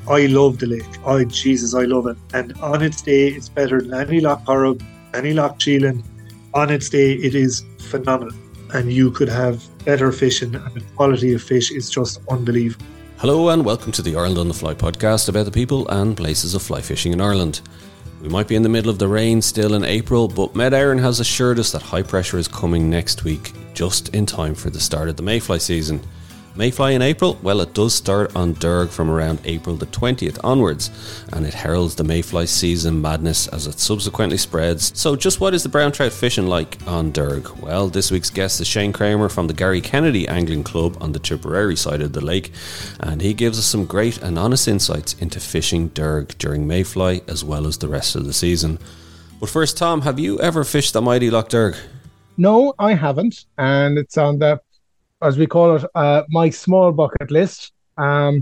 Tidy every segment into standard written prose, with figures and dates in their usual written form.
I love the lake. Oh, Jesus, I love it. And on its day, it's better than any Loch Corrib, any Loch Cheelan. On its day, it is phenomenal. And you could have better fishing, and the quality of fish is just unbelievable. Hello and welcome to the Ireland on the Fly podcast about the people and places of fly fishing in Ireland. We might be in the middle of the rain still in April, but Med Éireann has assured us that high pressure is coming next week, just in time for the start of the mayfly season. Mayfly in April? Well, it does start on Derg from around April the 20th onwards, and it heralds the mayfly season madness as it subsequently spreads. So just what is the brown trout fishing like on Derg? Well, this week's guest is Shane Kramer from the Gary Kennedy Angling Club on the Tipperary side of the lake, and he gives us some great and honest insights into fishing Derg during mayfly as well as the rest of the season. But first, Tom, have you ever fished the mighty Loch Derg? No, I haven't, and it's on the, as we call it, my small bucket list. I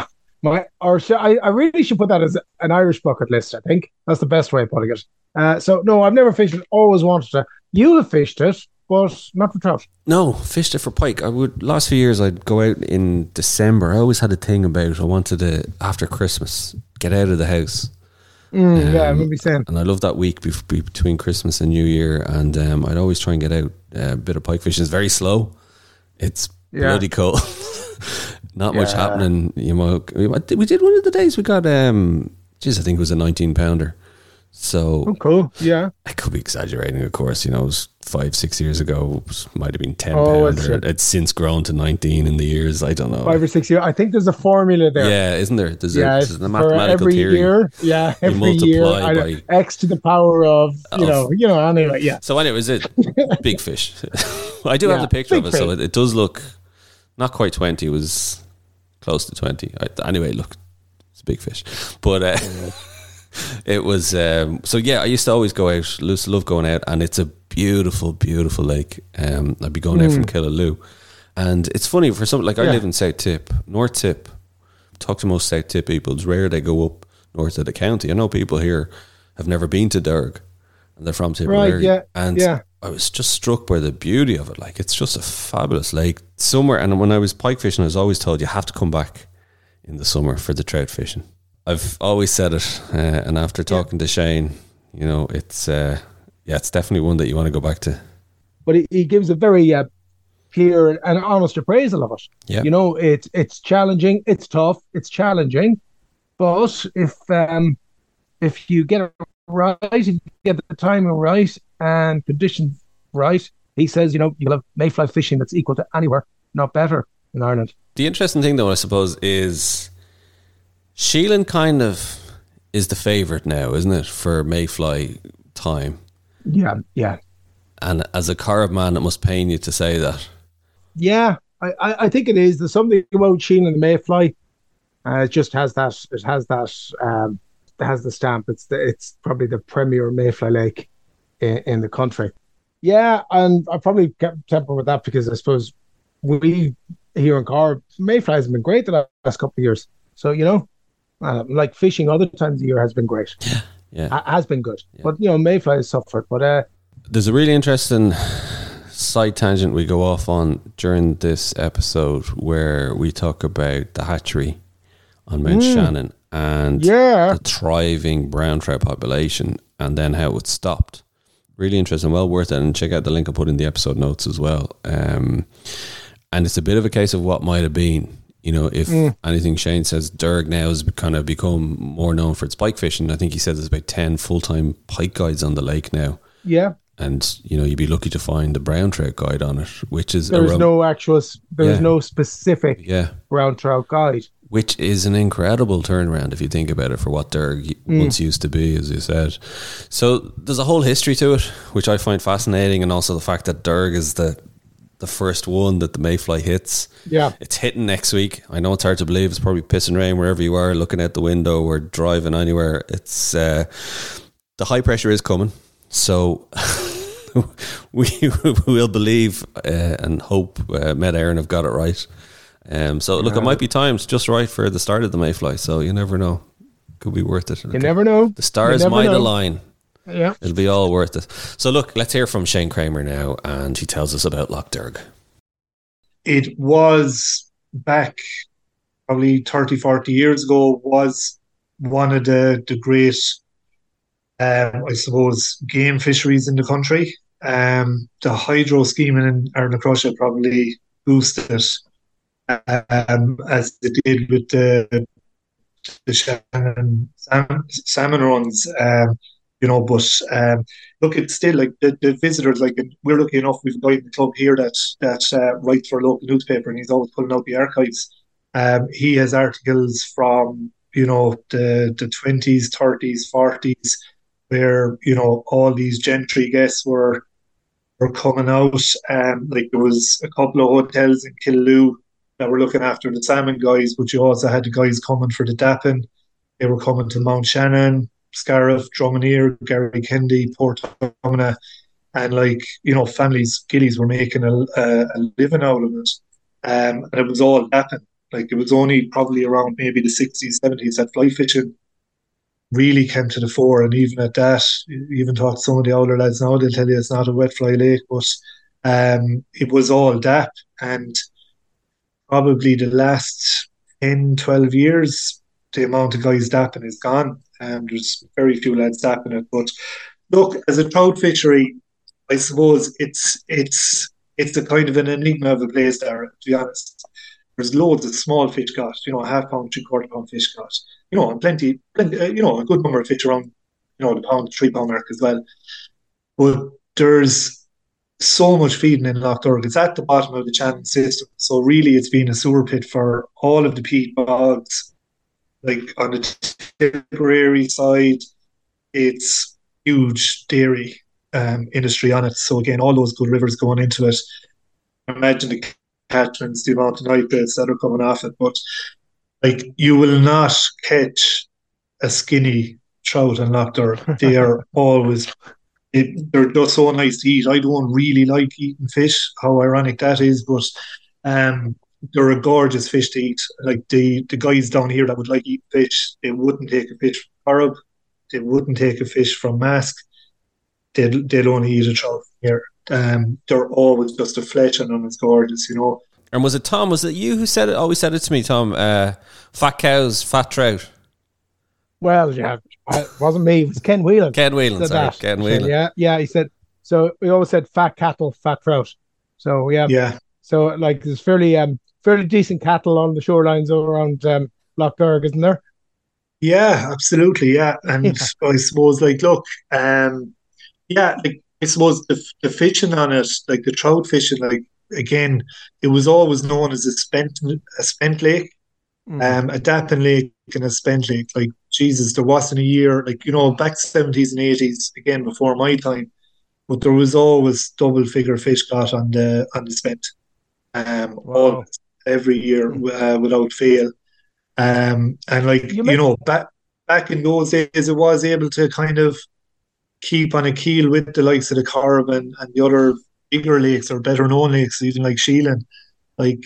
really should put that as an Irish bucket list. I think that's the best way of putting it. So no, I've never fished it. Always wanted to. You have fished it, but not for trout. No, fished it for pike. Last few years I'd go out in December. I always had a thing about I wanted to, after Christmas, get out of the house. Yeah, I remember saying. And I love that week between Christmas and New Year, and I'd always try and get out a bit of pike fishing. It's very slow. It's bloody cold. Not much happening. You know, we did one of the days. We got I think it was a 19 pounder. So cool. Yeah, I could be exaggerating, of course. You know, it was 5-6 years ago. It might have been 10 pounder. It's since grown to 19 in the years. I don't know. 5 or 6 years. I think there's a formula there. Yeah, isn't there? There's a mathematical every theory. Year. Yeah, every year. By X to the power of you know. Anyway, yeah. So anyway, it's a big fish. I do have the picture of it, so it does look not quite 20. It was close to 20. Anyway, look, it's a big fish, but. It was so yeah, I used to always go out. Love going out, and it's a beautiful, beautiful lake. I'd be going out from Killaloo, and it's funny for some, like I live in South Tip, North Tip. Talk to most South Tip people. It's rare they go up north of the county. I know people here have never been to Derg, and they're from Tipperary. I was just struck by the beauty of it. Like, it's just a fabulous lake. Somewhere, and when I was pike fishing, I was always told you have to come back in the summer for the trout fishing. I've always said it, and after talking to Shane, you know, it's definitely one that you want to go back to. But he gives a very clear and honest appraisal of it. Yeah. You know, it's challenging, it's tough, it's challenging, but if you get it right, if you get the timing right and conditions right, he says, you know, you'll have mayfly fishing that's equal to anywhere, not better, in Ireland. The interesting thing, though, I suppose, is Cheelan kind of is the favourite now, isn't it, for mayfly time? Yeah. And as a Corrib man, it must pain you to say that. Yeah, I think it is. There's something about Cheelan and mayfly. It just has that. It has the stamp. It's probably the premier mayfly lake in the country. Yeah, and I probably kept temper with that because I suppose we here in Corrib, mayfly has been great the last couple of years. So, you know. Like fishing other times of the year has been great. Yeah. Has been good. Yeah. But, you know, mayfly has suffered. But there's a really interesting side tangent we go off on during this episode where we talk about the hatchery on Mount Shannon and the thriving brown trout population and then how it stopped. Really interesting, well worth it. And check out the link I put in the episode notes as well. And it's a bit of a case of what might have been. You know, if anything, Shane says Derg now has kind of become more known for its pike fishing. I think he said there's about 10 full-time pike guides on the lake now. Yeah. And, you know, you'd be lucky to find the brown trout guide on it, which is... There's no specific brown trout guide. Which is an incredible turnaround if you think about it for what Derg once used to be, as you said. So there's a whole history to it, which I find fascinating, and also the fact that Derg is the first one that the mayfly hits. Yeah. It's hitting next week. I know it's hard to believe. It's probably pissing rain wherever you are, looking out the window or driving anywhere. It's the high pressure is coming. So we will believe and hope Med Éireann have got it right. Look, it might be timed just right for the start of the mayfly. So you never know. Could be worth it. You never know. The stars might align. Yeah. It'll be all worth it. So look, let's hear from Shane Kramer now, and he tells us about Loch Derg. It was back probably 30, 40 years ago, was one of the great, I suppose, game fisheries in the country. The hydro scheme in Ernacrusha probably boosted it, as it did with the Shannon salmon runs. But look, it's still like the visitors. Like, we're lucky enough, we've a guy in the club here that writes for a local newspaper, and he's always pulling out the archives. He has articles from the 20s, 30s, 40s, where all these gentry guests were coming out. Like, there was a couple of hotels in Killaloe that were looking after the salmon guys, but you also had the guys coming for the dapping. They were coming to Mount Shannon, Scariff, Drumineer, Gary Kennedy, Port Domina, and families, gillies were making a living out of it. And it was all dapping. Like, it was only probably around maybe the 60s, 70s that fly fishing really came to the fore. And even at that, even talk to some of the older lads now, they'll tell you it's not a wet fly lake, but it was all DAP. And probably the last 10, 12 years, the amount of guys dapping is gone. There's very few lads dapping it. But look, as a trout fishery, I suppose it's a kind of an enigma of a place there, to be honest. There's loads of small fish caught, a half pound, 3/4 pound fish caught, and plenty, a good number of fish around, the pound, 3 pound mark as well. But there's so much feeding in Lough Derg. It's at the bottom of the Shannon system. So really it's been a sewer pit for all of the peat bogs. Like, on the Tipperary side, it's huge dairy industry on it. So again, all those good rivers going into it. Imagine the catchments, the amount of nitrates that are coming off it. But like, you will not catch a skinny trout in Lough Derg. They are always, they're just so nice to eat. I don't really like eating fish, how ironic that is, but they're a gorgeous fish to eat. Like, the guys down here that would like eating fish, they wouldn't take a fish from Corrib, they wouldn't take a fish from Mask, they'd only eat a trout here. They're always just a flesh, and it's gorgeous, And was it Tom? Was it you who said it? Always said it to me, Tom. Fat cows, fat trout. Well, yeah, it wasn't me. It was Ken Whelan. Ken Whelan, sorry. Ken Whelan. Yeah. He said. So we always said fat cattle, fat trout. So yeah. So like, there's fairly decent cattle on the shorelines around Lough Derg, isn't there? Yeah, absolutely. Yeah, and I suppose, like, look, like, I suppose the fishing on it, like the trout fishing, like, again, it was always known as a spent lake, a dapping lake and a spent lake. Like, Jesus, there wasn't a year, like, back 70s and 80s, again, before my time, but there was always double figure fish caught on the spent, all every year without fail. And like, back in those days, it was able to kind of keep on a keel with the likes of the Corrib and the other bigger lakes, or better known lakes, even like Sheelan. Like,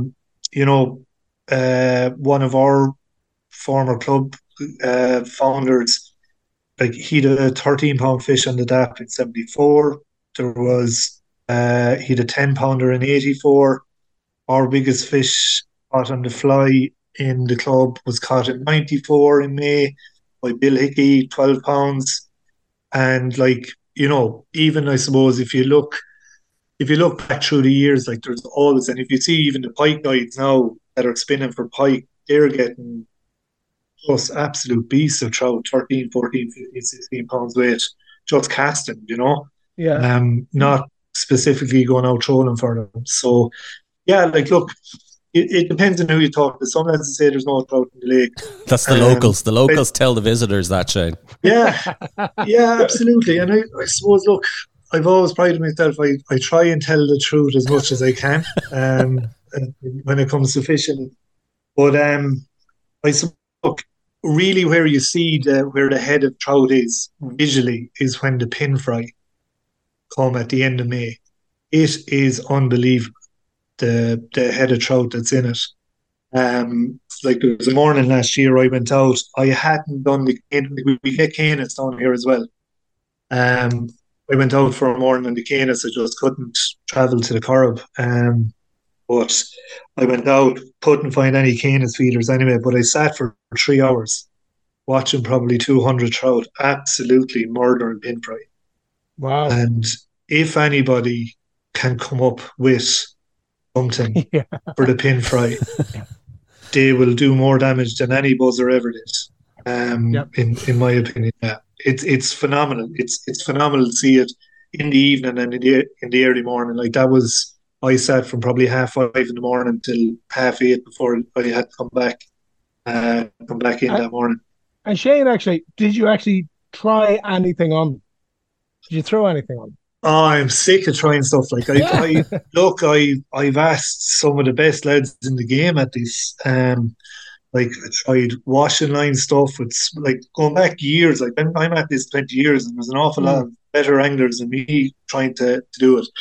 one of our former club founders, like, he had a 13-pound fish on the DAP in 74. There was he had a 10-pounder in 84. Our biggest fish caught on the fly in the club was caught in 94 in May by Bill Hickey, 12 pounds. And like, even, I suppose, if you look back through the years, like, there's always, and if you see even the pike guides now that are spinning for pike, they're getting just absolute beasts of trout, 13, 14, 15, 16 pounds weight, just casting, Yeah. Not specifically going out trolling for them. So, yeah, like, look, it depends on who you talk to. Some lads say there's no trout in the lake. That's the locals. The locals tell the visitors that, Shane. Yeah, absolutely. And I suppose, look, I've always prided myself. I try and tell the truth as much as I can when it comes to fishing. But I suppose, look, really where you see where the head of trout is visually is when the pin fry come at the end of May. It is unbelievable, the head of trout that's in it. Like, there was a morning last year I went out. I hadn't done we get canis down here as well. I went out for a morning on the canis. I just couldn't travel to the Corrib. But I went out, couldn't find any Canis feeders anyway, but I sat for 3 hours watching probably 200 trout, absolutely murdering pin fry. Wow. And if anybody can come up with something for the pin fry, they will do more damage than any buzzer ever did. In my opinion, it's phenomenal. It's phenomenal to see it in the evening and in the early morning. Like that was, I sat from probably 5:30 in the morning till 8:30 before I had to come back in that morning. And Shane, actually, did you actually try anything on? Did you throw anything on? Oh, I'm sick of trying stuff. Like I've asked some of the best lads in the game at this. Like I tried washing line stuff. It's like going back years. Like I'm at this 20 years, and there's an awful lot of better anglers than me trying to do it.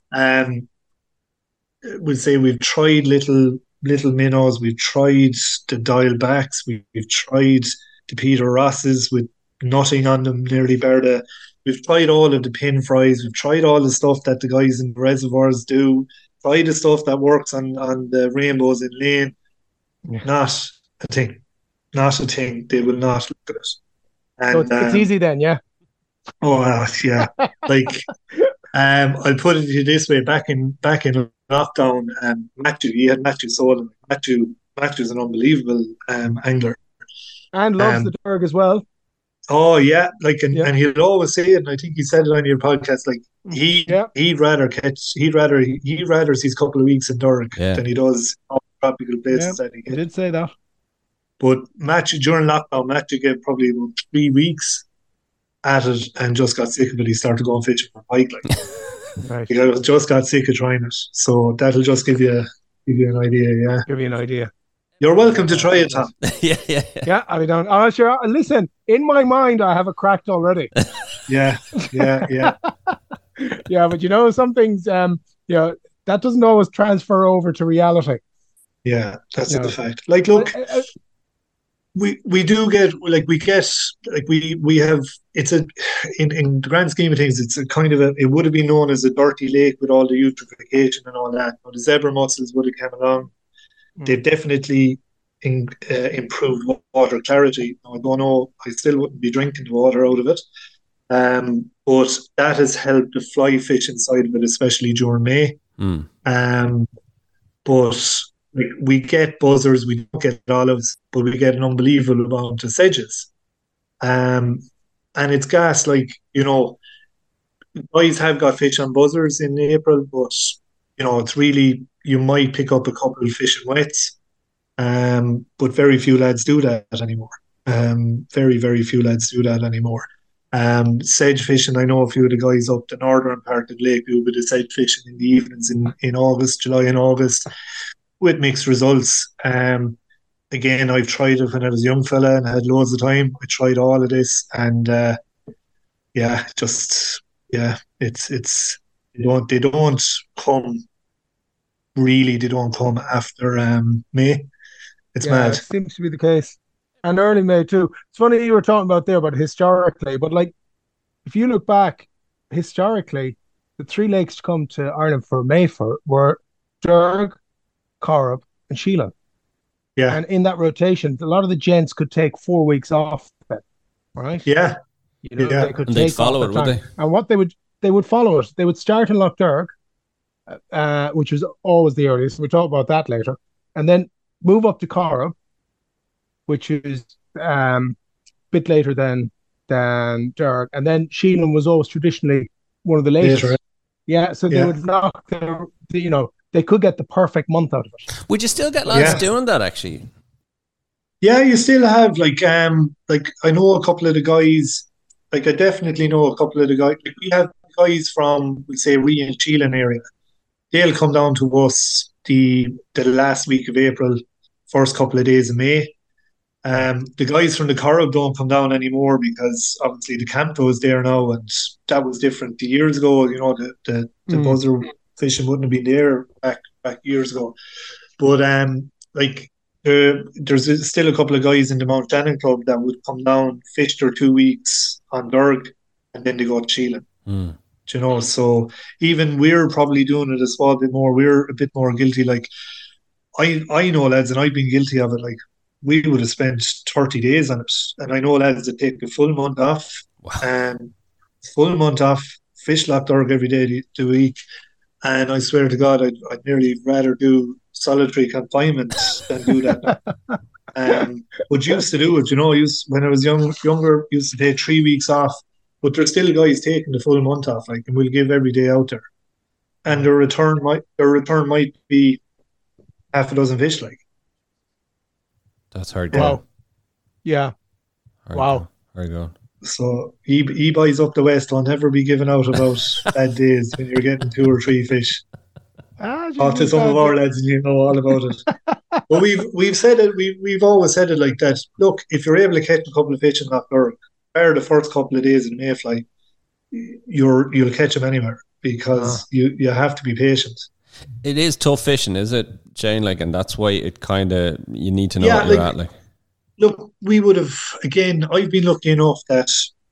We'd say we've tried little minnows. We've tried the dial backs. We've tried the Peter Rosses with nothing on them, nearly bare. We've tried all of the pin fries. We've tried all the stuff that the guys in the reservoirs do. Tried the stuff that works on the rainbows in lane. Not a thing. Not a thing. They will not look at it. And, so it's easy then, yeah? Oh, yeah. Like, I'll put it this way. Back in lockdown, Matthew Solon. Matthew's an unbelievable angler. And loves the Derg as well. Oh yeah, like and he'll always say it, and I think he said it on your podcast. Like he'd rather see a couple of weeks in Derg than he does all tropical places. Yeah, he did say that. But Matthew during lockdown, Matthew gave probably about 3 weeks at it and just got sick of it. He started going fishing for pike, like right. He just got sick of trying it. So that'll just give you an idea. Yeah, give you an idea. You're welcome to try it, Tom. Yeah, I'll be down. Oh, sure. Listen, in my mind, I have it cracked already. Yeah. Yeah, but you know, some things, that doesn't always transfer over to reality. Yeah, that's the fact. Like, look, we do get, like, we have, it's in the grand scheme of things, it's a kind of it would have been known as a dirty lake with all the eutrophication and all that. But the zebra mussels would have come along. They've definitely improved water clarity. I don't know, I still wouldn't be drinking the water out of it. But that has helped the fly fishing side of it, especially during May. But like, we get buzzers, we don't get olives, but we get an unbelievable amount of sedges. And it's gas, like, guys have got fish on buzzers in April, but, it's really, you might pick up a couple of fish and wets, but very few lads do that anymore. Very, very few lads do that anymore. Sedge fishing, I know a few of the guys up the northern part of Lake do a bit of sedge fishing in the evenings in July and August, with mixed results. Again, I've tried it when I was a young fella and had loads of time. I tried all of this, and it's they don't come. Really, they don't come after May. It's mad. It seems to be the case. And early May too. It's funny you were talking about there about historically, but like, if you look back historically, the 3 lakes to come to Ireland for May were Derg, Corrib and Sheelagh. Yeah. And in that rotation, a lot of the gents could take 4 weeks off it, right? Yeah. They could and they'd follow it, would they? And what they would follow it. They would start in Lough Derg, which was always the earliest. We'll talk about that later. And then move up to Corrib, which is a bit later than Derg. And then Sheelagh was always traditionally one of the latest. Later. Yeah, so they would knock they could get the perfect month out of it. Would you still get lads doing that, actually? Yeah, you still have, like I know a couple of the guys, like I definitely know a couple of the guys, like we have guys from, we say, Ree and Sheelagh area. They'll come down to us the last week of April, first couple of days of May. The guys from the Corrib don't come down anymore because obviously the Camto is there now, and that was different 2 years ago. The buzzer fishing wouldn't have been there back years ago. But there's still a couple of guys in the Mount Shannon Club that would come down, fish their 2 weeks on Derg, and then they go to Sheelagh. You know, so even we're probably doing it a small bit more. We're a bit more guilty. Like I know lads, and I've been guilty of it. Like we would have spent 30 days on it, and I know lads that take a full month off, Wow. and full month off, fish locked org every day the week. And I swear to God, I'd nearly rather do solitary confinement than do that now. But used to do it, you know. When I was younger, used to take 3 weeks off. But there's still guys taking the full month off, like, and we'll give every day out there. And their return might be half a dozen fish, like. That's hard. Wow. Yeah. Hard Wow. Very good. So e-boys up the west will never be given out about bad days when you're getting 2 or 3 fish. Talk to some of our lads and you know all about it. But we've said it. We've always said it like that. Look, if you're able to catch a couple of fish in that bird, the first couple of days in mayfly, you'll catch them anywhere because you have to be patient. It is tough fishing, is it, Shane? Like, and that's why it kind of you need to know what you're at. Like, look, we would have again. I've been lucky enough that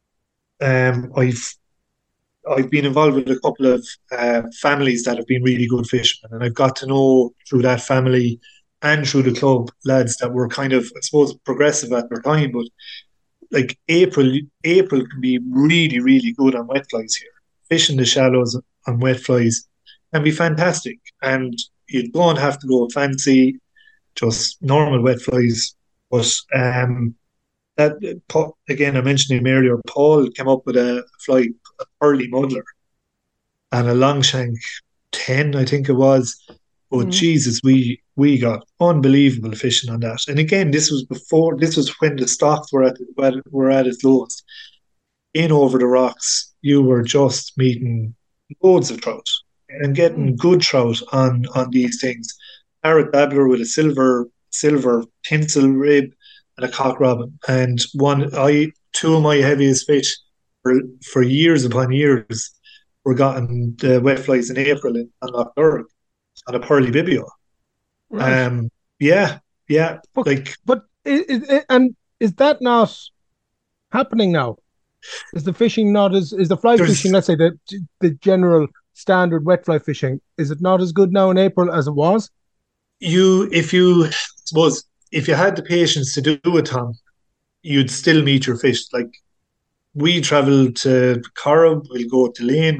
I've been involved with a couple of families that have been really good fishermen, and I've got to know through that family and through the club lads that were kind of, I suppose, progressive at their time. But like April can be really, really good on wet flies here. Fishing the shallows on wet flies can be fantastic, and you don't have to go fancy, just normal wet flies. But that again, I mentioned him earlier. Paul came up with a fly, a pearly muddler, and a longshank 10, I think it was. But Jesus, we got unbelievable fishing on that. And again, this was when the stocks were at its lowest. In over the rocks, you were just meeting loads of trout and getting good trout on these things. Parrot babbler with a silver tinsel rib and a cock robin. And two of my heaviest fish for years upon years were gotten the wet flies in April on Loch Durg on a pearly bibio. Right. Yeah. But is that not happening now? Is the fishing not is the fly fishing? Let's say the general standard wet fly fishing, is it not as good now in April as it was? If you had the patience to do it, Tom, you'd still meet your fish. Like we travel to Corrib, we'll go to Lane,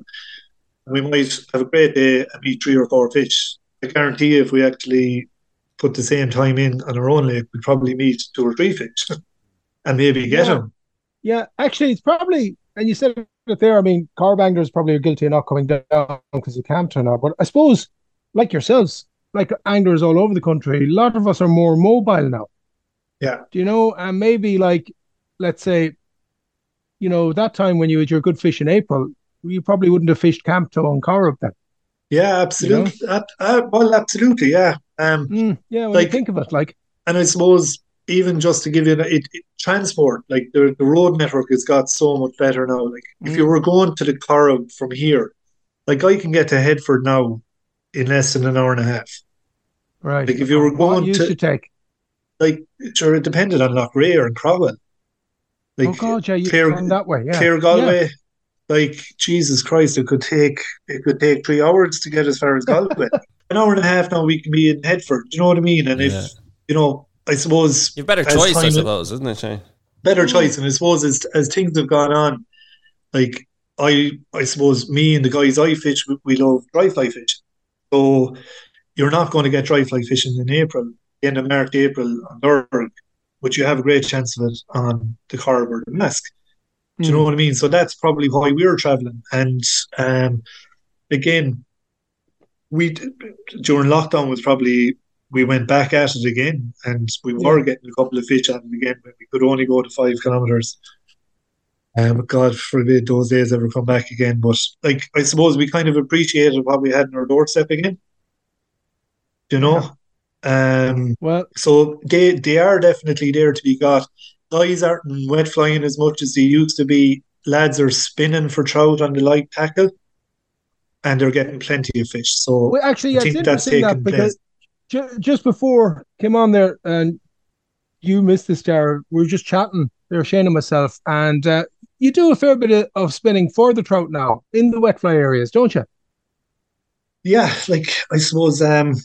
we might have a great day and meet 3 or 4 fish. I guarantee you, if we actually put the same time in on our own lake, we'd probably meet 2 or 3 fish and maybe get them. Yeah, actually, it's probably, and you said it there, I mean, carb anglers probably are guilty of not coming down because you can't turn out. But I suppose, like yourselves, like anglers all over the country, a lot of us are more mobile now. Yeah. Do you know, and maybe like, let's say, you know, that time when you had your good fish in April, you probably wouldn't have fished Campto and Corrib then. Yeah, absolutely. You know? Well, absolutely, yeah. When you think of it, like. And I suppose even just to give you transport, like the road network has got so much better now. Like if you were going to the Corrib from here, like I can get to Headford now in less than an hour and a half. Right. Like if you were going to take, like sure, it depended on Loughrea and Crowell. Like, oh God, yeah, you come that way, yeah. Clare Galway. Yeah. Like Jesus Christ, it could take 3 hours to get as far as Galway. An hour and a half now we can be in Headford. Do you know what I mean? And if you know, I suppose you've better choice, I suppose, isn't it, Shane? Better choice, and I suppose as things have gone on, like I suppose me and the guys I fish, we love dry fly fishing. So you're not going to get dry fly fishing in April, end of March, April on Durg, but you have a great chance of it on the Corrib or the Mask. Do you know what I mean? So that's probably why we were travelling. And again, during lockdown was probably, we went back at it again, and we were getting a couple of fish on it again when we could only go to 5 kilometres. God forbid those days ever come back again. But like, I suppose we kind of appreciated what we had in our doorstep again. Do you know? Well, so they are definitely there to be got. Guys aren't wet flying as much as they used to be. Lads are spinning for trout on the light tackle, and they're getting plenty of fish. So well, actually, I think that's taking place. Just before I came on there, and you missed this, Jared, we were just chatting there, Shane and myself, and you do a fair bit of spinning for the trout now in the wet fly areas, don't you? Yeah, like I suppose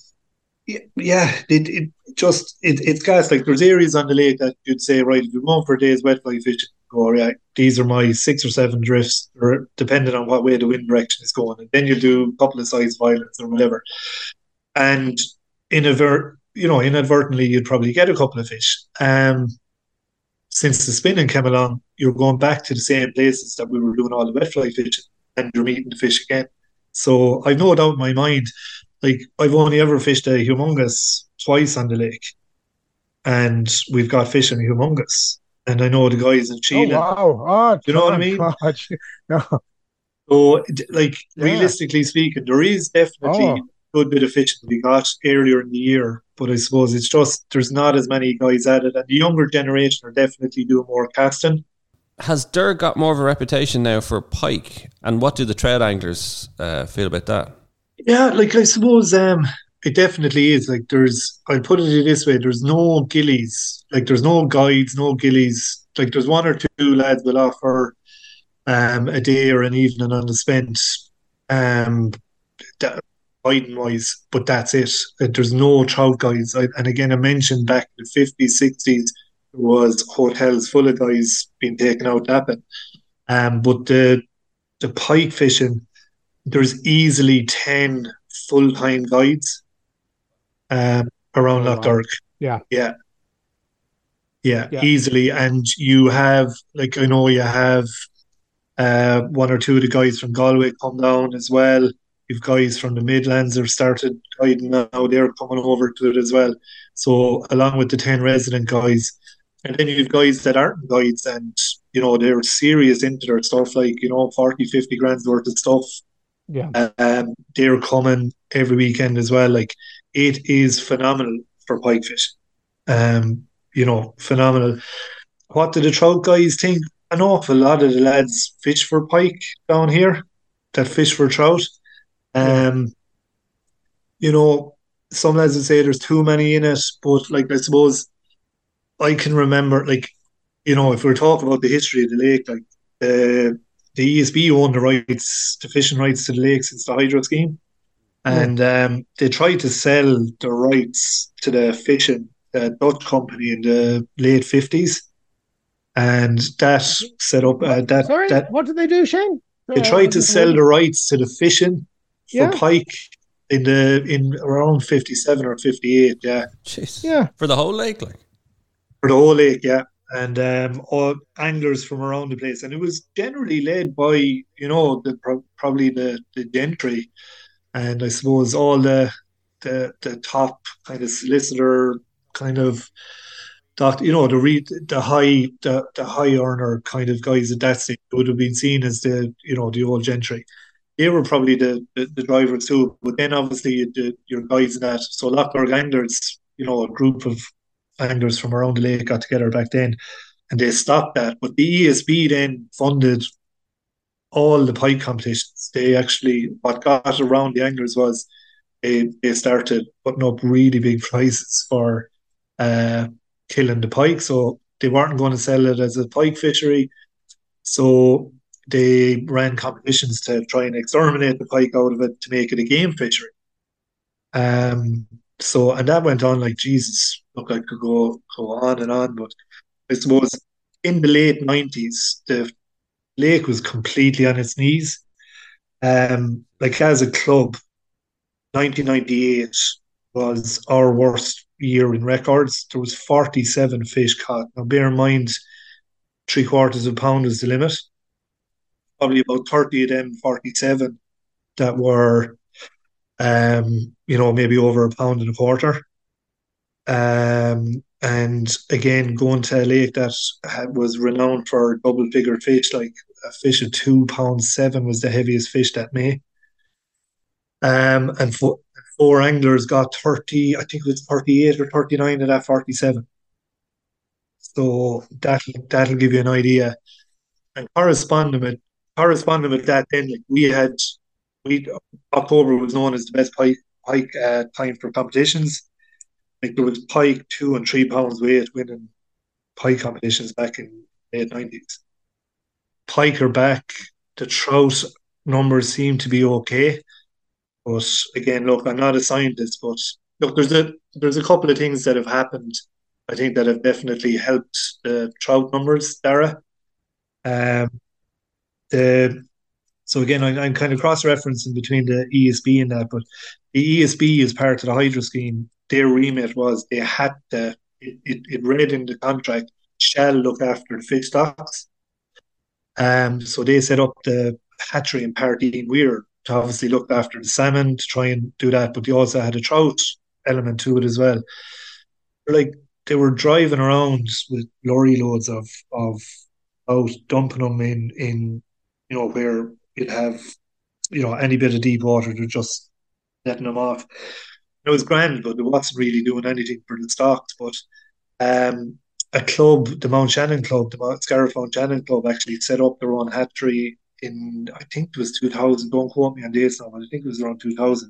yeah, it's gas. Like there's areas on the lake that you'd say, right, if you're going for a day's wet fly fishing, go, yeah, these are my 6 or 7 drifts, or depending on what way the wind direction is going. And then you do a couple of size violets or whatever. And inadvertently you'd probably get a couple of fish. Since the spinning came along, you're going back to the same places that we were doing all the wet fly fishing, and you're meeting the fish again. So I've no doubt in my mind, like I've only ever fished a humongous twice on the lake, and we've got fish in humongous. And I know the guys in Oh Chile. wow! Oh, You know what I mean? God. No. So, like Yeah. realistically speaking, there is definitely Oh, a good bit of fishing to be got earlier in the year. But I suppose it's just there's not as many guys at it, and the younger generation are definitely doing more casting. Has Derg got more of a reputation now for pike? And what do the trout anglers feel about that? Yeah, like I suppose it definitely is. Like I'll put it this way, there's no gillies, like there's no guides, no gillies. Like there's one or two lads will offer a day or an evening on the spent um guiding wise, but that's it. There's no trout guides. And again, I mentioned back in the 50s, 60s, there was hotels full of guys being taken out tapping. But the pike fishing, there's easily 10 full time guides around oh wow! Lough. Yeah, Yeah, yeah, yeah, easily. And you have, like, I know you have one or two of the guys from Galway come down as well. You've guys from the Midlands have started guiding now, they're coming over to it as well. So, along with the 10 resident guys, and then you've guys that aren't guides and, they're serious into their stuff, like, 40, 50 grand's worth of stuff. yeah. They're coming every weekend as well. Like, it is phenomenal for pike fishing. Phenomenal. What do the trout guys think? An awful lot of the lads fish for pike down here that fish for trout. Yeah. Um, you know, some lads would say there's too many in it, but like I suppose I can remember, like, if we're talking about the history of the lake, like the ESB owned the rights, the fishing rights to the lake since the hydro scheme, Mm. and they tried to sell the rights to the fishing Dutch company in the late 50s, and that set up Sorry, that what did they do, Shane? they I tried to wasn't sell with the rights to the fishing for Yeah, pike in around 57 or 58, yeah, Jeez. yeah, For the whole lake, like. for the whole lake, yeah. And all anglers from around the place, and it was generally led by probably the gentry, and I suppose all the top kind of solicitor kind of the high earner kind of guys at that stage would have been seen as the old gentry. They were probably the drivers too. But then obviously your guys in that. So Lochberg anglers, a group of anglers from around the lake got together back then, and they stopped that. But the ESB then funded all the pike competitions. They actually, what got around the anglers was they started putting up really big prizes for uh, killing the pike. So they weren't going to sell it as a pike fishery. So they ran competitions to try and exterminate the pike out of it to make it a game fishery. And that went on like Jesus. Look, I could go on and on, but I suppose in the late 90s, the lake was completely on its knees. Like as a club, 1998 was our worst year in records. There was 47 fish caught. Now, bear in mind, 3/4 of a pound is the limit. Probably about 30 of them, 47 that were, maybe over a pound and a quarter. And again, going to a lake that was renowned for double figure fish, like a fish of 2 pounds 7 was the heaviest fish that May. And four anglers got 30, I think it was 38 or 39 of that 47. So that'll give you an idea. And corresponding with that, then like we October was known as the best pike time for competitions. Like there was pike 2 and 3 pounds weight winning pike competitions back in late 90s. pike are back. The trout numbers seem to be okay. But again, look, I'm not a scientist, but look, there's a couple of things that have happened. I think that have definitely helped the trout numbers, Dara. Um, the So again, I'm kind of cross-referencing between the ESB and that, but the ESB is part of the hydro scheme. Their remit was they had to. It read in the contract shall look after the fish stocks. So they set up the hatchery in Pardine Weir to obviously look after the salmon to try and do that, but they also had a trout element to it as well. Like they were driving around with lorry loads of out dumping them in where you'd have any bit of deep water to just letting them off. It was grand, but it wasn't really doing anything for the stocks. But a club, the Mount Shannon Club, the Scariff Mount Shannon Club, actually set up their own hatchery in, I think it was 2000. Don't quote me on dates now, but I think it was around 2000.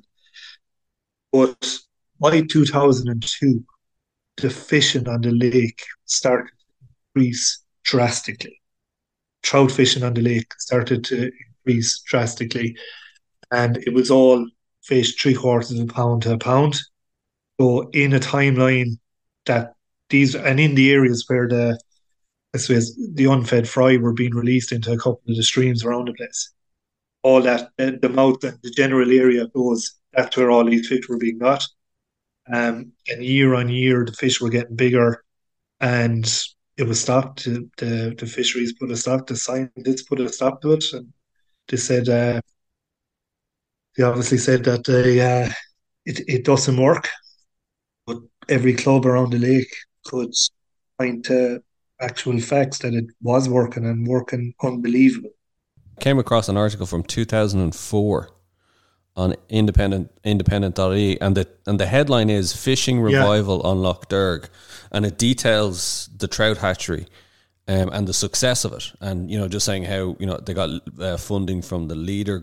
But by 2002, the fishing on the lake started to increase drastically. Trout fishing on the lake started to increase drastically, and it was all fish 3/4 of a pound to a pound. So in a timeline that and in the areas where I suppose the unfed fry were being released into a couple of the streams around the place, all that the mouth and the general area that's where all these fish were being got. And year on year, the fish were getting bigger, and it was stopped. The fisheries put a stop. The scientists put a stop to it, and they said they obviously said that it doesn't work. But every club around the lake could point to actual facts that it was working and working unbelievable. Came across an article from 2004 on independent.ie, and the headline is Fishing Revival on Lough Derg, and it details the trout hatchery and the success of it, and just saying how they got funding from the leader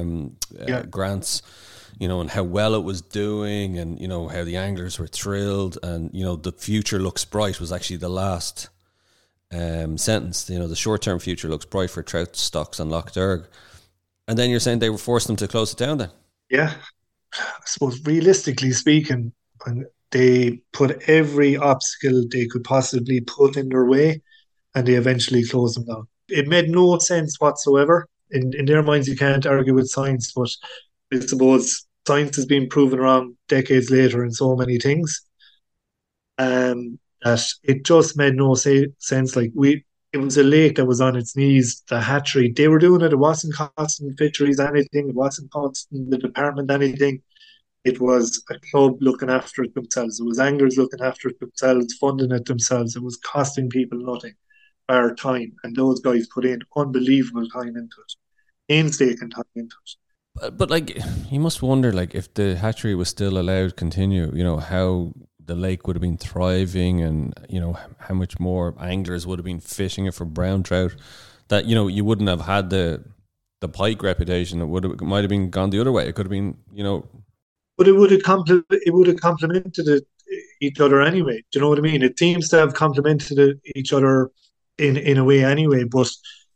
grants, and how well it was doing, and how the anglers were thrilled, and the future looks bright was actually the last sentence. The short-term future looks bright for trout stocks on Lough Derg. And then you're saying they were forced them to close it down then? Yeah. I suppose realistically speaking, when they put every obstacle they could possibly put in their way, and they eventually closed them down. It made no sense whatsoever. In their minds, you can't argue with science, but I suppose science has been proven wrong decades later in so many things. That it just made no sense. It was a lake that was on its knees. The hatchery, they were doing it. It wasn't costing fisheries anything. It wasn't costing the department anything. It was a club looking after it themselves. It was anglers looking after it themselves, funding it themselves. It was costing people nothing, bar time. And those guys put in unbelievable time into it, painstaking time into it. But you must wonder, if the hatchery was still allowed to continue, how the lake would have been thriving, and how much more anglers would have been fishing it for brown trout. That you wouldn't have had the pike reputation. It might have been gone the other way. It could have been but it would have complemented each other anyway. Do you know what I mean? It seems to have complemented each other in a way anyway. But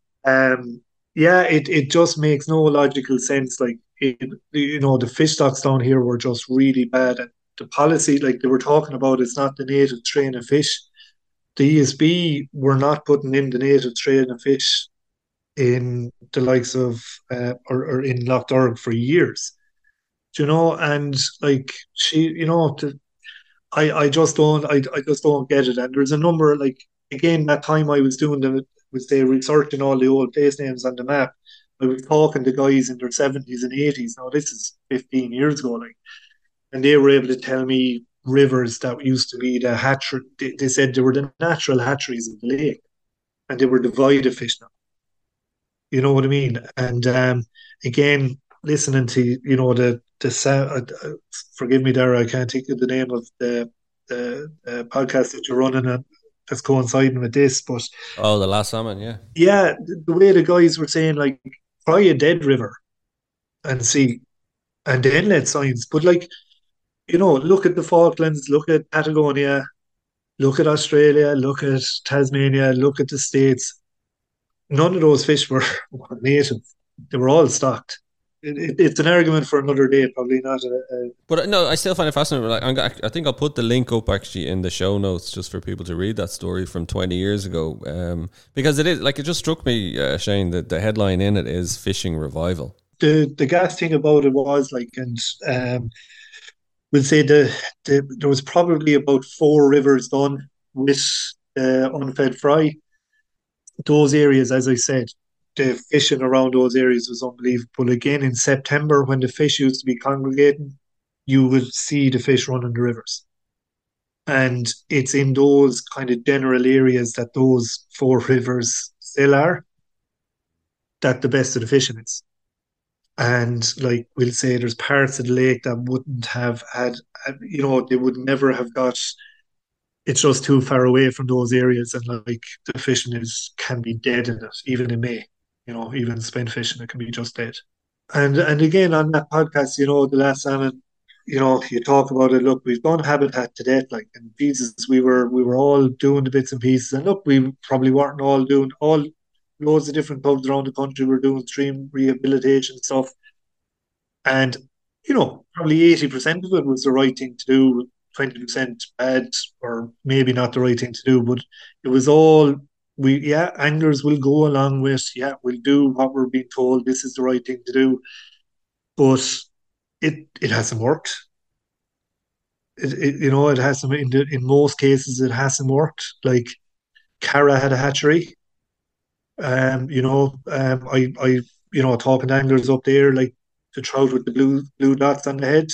it just makes no logical sense. The fish stocks down here were just really bad. And the policy, like they were talking about, it's not the native strain of fish. The ESB were not putting in the native strain of fish in the likes of or in Lough Derg for years. And I just don't get it. And there's a number, again, that time I was researching all the old place names on the map. I was talking to guys in their 70s and 80s. Now this is 15 years ago, and they were able to tell me rivers that used to be the hatchery. They said they were the natural hatcheries of the lake, and they were devoid of fish now. You know what I mean? And again, listening to the sound. Forgive me, Dara, I can't think of the name of the podcast that you're running and that's coinciding with this. But the last salmon, yeah. The way the guys were saying, try a dead river and see, and then let science. But look at the Falklands, look at Patagonia, look at Australia, look at Tasmania, look at the States. none of those fish were native. They were all stocked. It's an argument for another day, probably not. But no, I still find it fascinating. Like, I think I'll put the link up actually in the show notes just for people to read that story from 20 years ago, because it is like, it just struck me, Shane, that the headline in it is fishing revival. The gas thing about it was like, and we'll say there was probably about 4 rivers done with unfed fry. Those areas, as I said, the fishing around those areas was unbelievable. Again, in September, when the fish used to be congregating, you would see the fish running the rivers. And it's in those kind of general areas that those 4 rivers still are, that the best of the fishing is. And like we'll say, there's parts of the lake that wouldn't have had, they would never have got. It's just too far away from those areas, and like the fishing can be dead in it, even in May. Even spent fishing, it can be just dead. And again on that podcast, the last salmon, you talk about it. Look, we've done habitat to death, like, and Jesus, we were all doing the bits and pieces, and look, we probably weren't all doing all. Loads of different clubs around the country were doing stream rehabilitation stuff, and probably 80% of it was the right thing to do. 20% bad, or maybe not the right thing to do, but it was all. Anglers will go along with, we'll do what we're being told, this is the right thing to do, but it hasn't worked. It hasn't, in most cases it hasn't worked. Like Cara had a hatchery, I talking to anglers up there, like the trout with the blue dots on the head,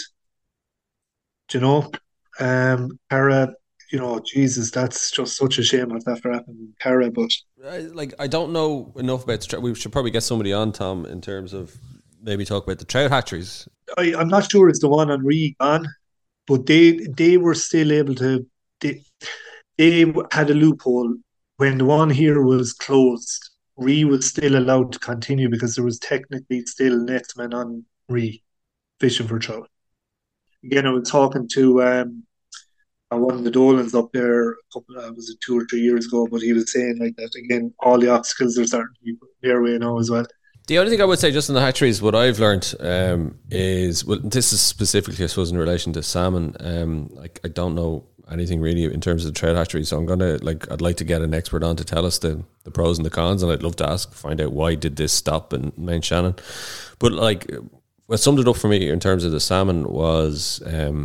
Cara, Jesus, that's just such a shame that after happened, Cara. But I don't know enough about the trout. We should probably get somebody on, Tom, in terms of maybe talk about the trout hatcheries. I'm not sure it's the one on Ree gone, but they were still able to. They had a loophole when the one here was closed. Ree was still allowed to continue because there was technically still netsmen on Ree fishing for trout. Again, I was talking to one of the Dolans up there was it 2 or 3 years ago, but he was saying like that again, all the obstacles are starting to be their way now as well. The only thing I would say just in the hatcheries, what I've learned is, well, this is specifically, I suppose, in relation to salmon. I don't know anything really in terms of the trout hatchery, so I'd like to get an expert on to tell us the pros and the cons, and I'd love to find out why did this stop in Mount Shannon. But what summed it up for me in terms of the salmon was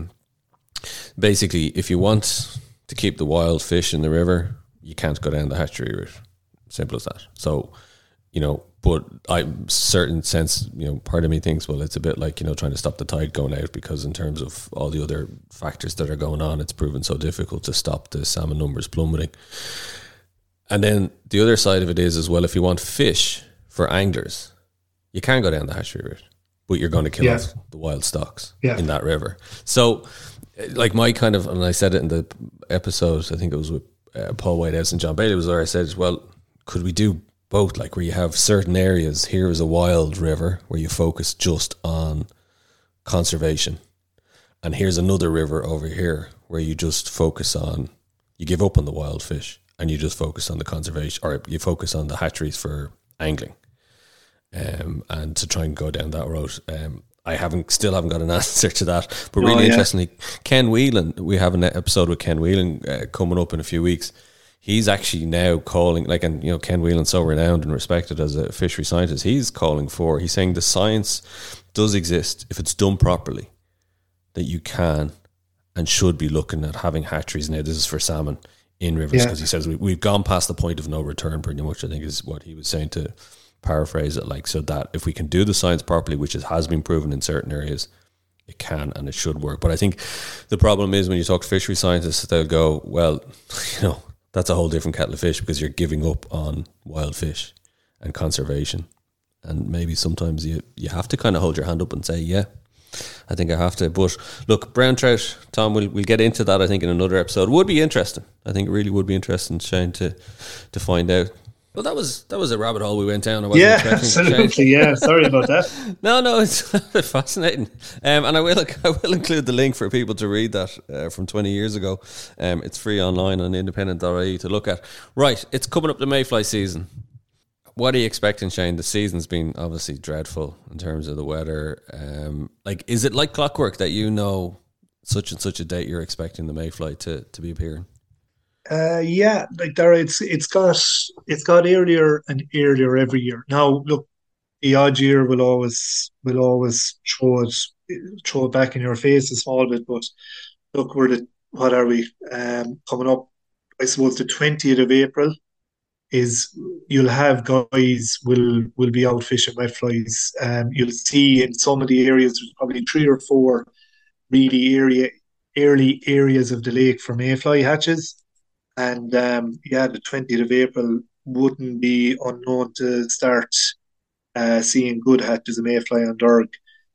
basically, if you want to keep the wild fish in the river, you can't go down the hatchery route. Simple as that. So, but certain sense, part of me thinks, well, it's a bit like, trying to stop the tide going out, because in terms of all the other factors that are going on, it's proven so difficult to stop the salmon numbers plummeting. And then the other side of it is as well, if you want fish for anglers, you can go down the hatchery route, but you're going to kill off the wild stocks in that river. So, like my kind of, and I said it in the episode, I think it was with Paul Whitehouse and John Bailey, was where I said, well, could we do both? Like where you have certain areas, here is a wild river where you focus just on conservation. And here's another river over here where you just focus on, you give up on the wild fish and you just focus on the conservation, or you focus on the hatcheries for angling. And to try and go down that road. I still haven't got an answer to that. But really interestingly, Ken Whelan, we have an episode with Ken Whelan coming up in a few weeks. He's actually now calling, Ken Whelan's so renowned and respected as a fishery scientist. He's saying the science does exist if it's done properly, that you can and should be looking at having hatcheries. Now, this is for salmon in rivers, because he says we've gone past the point of no return, pretty much, I think is what he was saying, to paraphrase it, so that if we can do the science properly, which has been proven in certain areas, it can and it should work. But I think the problem is when you talk to fishery scientists, they'll go, well, that's a whole different kettle of fish, because you're giving up on wild fish and conservation. And maybe sometimes you have to kind of hold your hand up and say, yeah, I think I have to. But look, brown trout, Tom, we'll get into that, I think, in another episode. It would be interesting. I think it really would be interesting, Shane, to find out. Well, that was a rabbit hole we went down. Absolutely. Yeah, sorry about that. No, it's fascinating. And I will include the link for people to read that from 20 years ago. It's free online on independent.ie to look at. Right, it's coming up the mayfly season. what are you expecting, Shane? The season's been obviously dreadful in terms of the weather. Like, is it like clockwork that you know such and such a date you're expecting the Mayfly to be appearing? Yeah, like there, it's got earlier and earlier every year. Now, look, the odd year will always throw it back in your face a small bit. But look, what are we coming up? I suppose the 20th of April is you'll have guys will be out fishing wetflies. You'll see in some of the areas there's probably three or four really early areas of the lake for mayfly hatches. And yeah, the 20th of April wouldn't be unknown to start seeing good hatches of mayfly on Derg.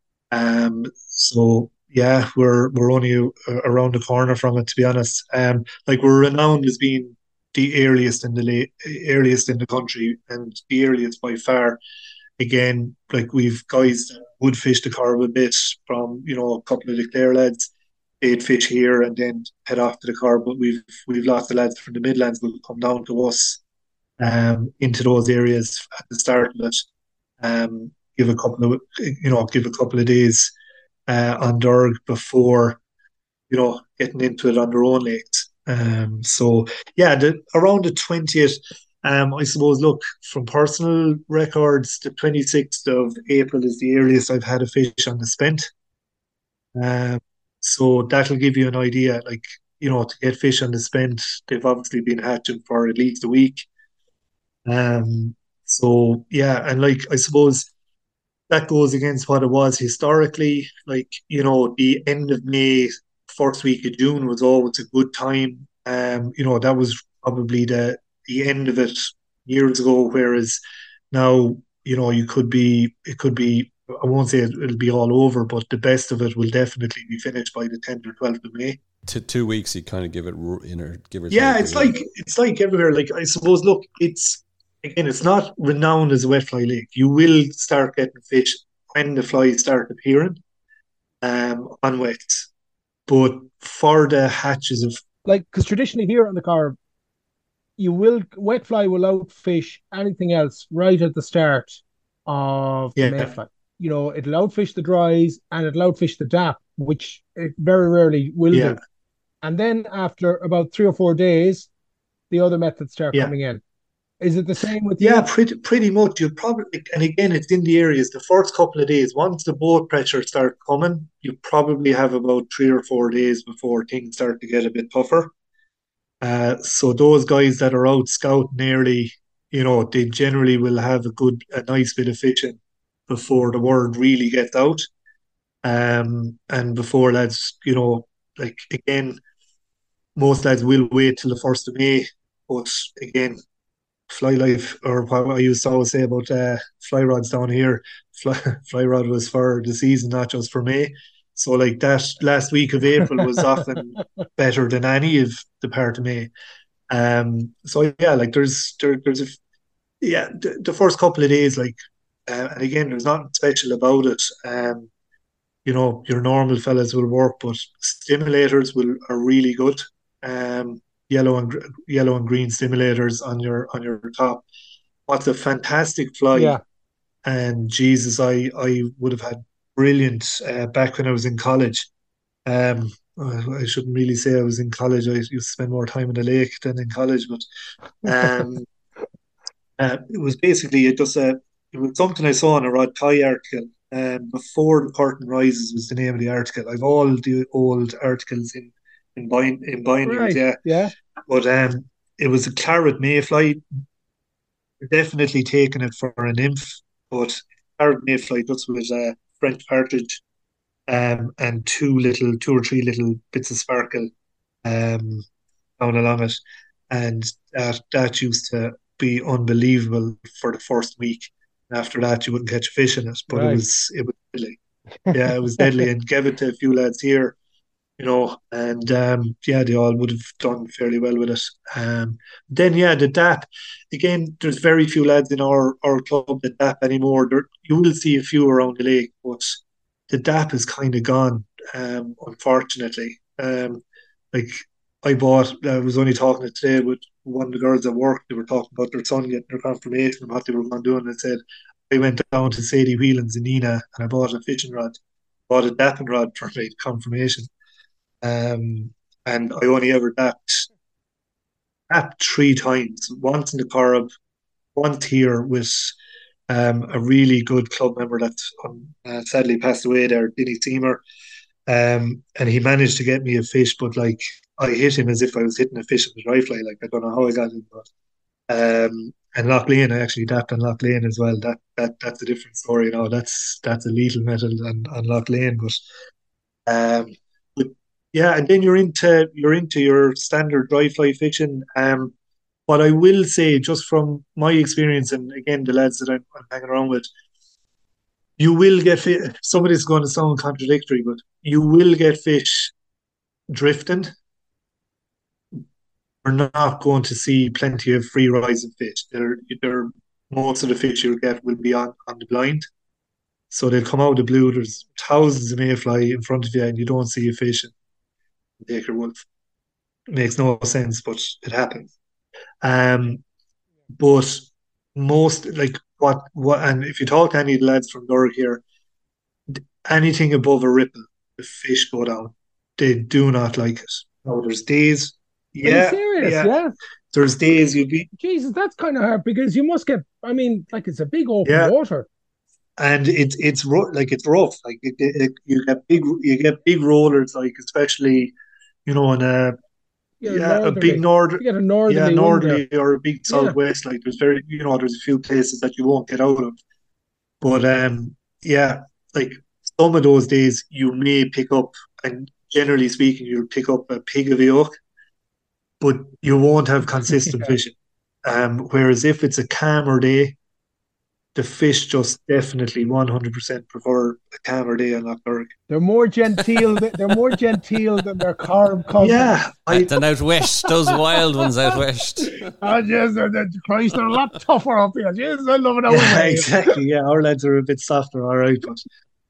So yeah, we're only around the corner from it, to be honest. Like we're renowned as being the earliest in the country and the earliest by far. Again, like we've guys that would fish the Corb a bit from a couple of the Clare lads. They'd fish here and then head off to the Corb, but we've lots of lads from the Midlands will come down to us into those areas at the start of it. Give a couple of days on Derg before getting into it on their own lakes. So yeah, around the 20th. I suppose. Look, from personal records, the 26th of April is the earliest I've had a fish on the spent. Um, so that'll give you an idea. Like to get fish on the spent, they've obviously been hatching for at least a week. So yeah, and like I suppose that goes against what it was historically. Like, the end of May, first week of June was always a good time. That was probably the end of it years ago, whereas now, it could be, I won't say it'll be all over, but the best of it will definitely be finished by the 10th or 12th of May. To 2 weeks, you kind of give or Yeah, take. it's like everywhere. Like I suppose, look, it's not renowned as a wet fly lake. You will start getting fish when the flies start appearing on wets. But for the hatches of Like, because traditionally here on the Corb, wet fly will outfish anything else right at the start of the yeah, mayfly. It'll outfish the dries and it'll outfish the dap, which it very rarely will yeah, do. And then after about 3 or 4 days, the other methods start yeah, coming in. Is it the same with yeah, you? pretty much. You probably, and again, it's in the areas. The first couple of days, once the boat pressure start coming, you probably have about 3 or 4 days before things start to get a bit tougher. So those guys that are out scouting early, they generally will have a nice bit of fishing before the word really gets out. And before lads, like again, most lads will wait till the 1st of May. But again, fly life, or what I used to always say about fly rods down here, fly, fly rod was for the season, not just for May. So like that last week of April was often better than any of the part of May. So yeah, like there's yeah, the first couple of days, like, and again, there's nothing special about it. Your normal fellas will work, but stimulators are really good. Um, yellow and green stimulators on your top. What's a fantastic fly, Yeah. and Jesus, I would have had brilliant back when I was in college. Um, I shouldn't really say I was in college. I used to spend more time in the lake than in college, but um, it was basically it was something I saw in a Rod Kai article. Before the curtain rises was the name of the article. I've all the old articles in bindings, Right. yeah. Yeah. But it was a claret mayfly. Definitely taking it for a nymph, but claret mayfly just with French partridge, and two or three little bits of sparkle um, down along it, and that used to be unbelievable for the first week. After that, you wouldn't catch a fish in it, but Right. it was deadly. Yeah, it was deadly, and gave it to a few lads here, and yeah, they all would have done fairly well with it. Then yeah, the DAP again. There's very few lads in our club that DAP anymore. You will see a few around the lake, but the DAP is kind of gone, unfortunately. Like I bought. I was only talking it today with one of the girls at work. They were talking about their son getting their confirmation and what they were going to do, and I said I went down to Sadie Whelan's in Nina and I bought a fishing rod, bought a dapping rod for my confirmation. And I only ever dapped 3 times. Once in the Corrib, once here with a really good club member that sadly passed away there, Denny Seymour. And he managed to get me a fish, but like I hit him as if I was hitting a fish with a dry fly. Like I don't know how I got him, but and Loch Lane, I actually dapped on Loch Lane as well. That's a different story, That's a lethal metal on Loch Lane, um, but yeah, and then you're into your standard dry fly fishing. What I will say, just from my experience, and again the lads that I'm hanging around with, you will get fish. Somebody's going to sound contradictory, but you will get fish drifting. We're not going to see plenty of free rising fish. They're most of the fish you'll get will be on the blind. So they'll come out of the blue. There's thousands of mayfly in front of you, and you don't see a fish and take your wolf. It makes no sense, but it happens. Um, but most like what, and if you talk to any of the lads from Durg here, anything above a ripple, the fish go down. They do not like it. No, there's days. Are you Yeah, serious? yeah. Yeah. There's days you'll be, Jesus, that's kind of hard because you must get. I mean, like it's a big open yeah, water. and it's rough. Like you get big rollers, like especially in a You know, a big northerly. north, You get a yeah, northerly wind there. northerly or a big Yeah. southwest. Like there's a few places that you won't get out of. But yeah, like some of those days you may pick up, and generally speaking, you'll pick up a pig of a yoke, but you won't have consistent Yeah. fishing. Whereas if it's a calmer day, the fish just definitely 100% prefer a calmer day on Loch. They're more genteel. They're more genteel than their carb cousins. Yeah, I Then out west, those wild ones out west. Oh, yes, Christ, they're a lot tougher up here. Jesus, I love it out yeah, there. exactly. Yeah, our lads are a bit softer, all right, but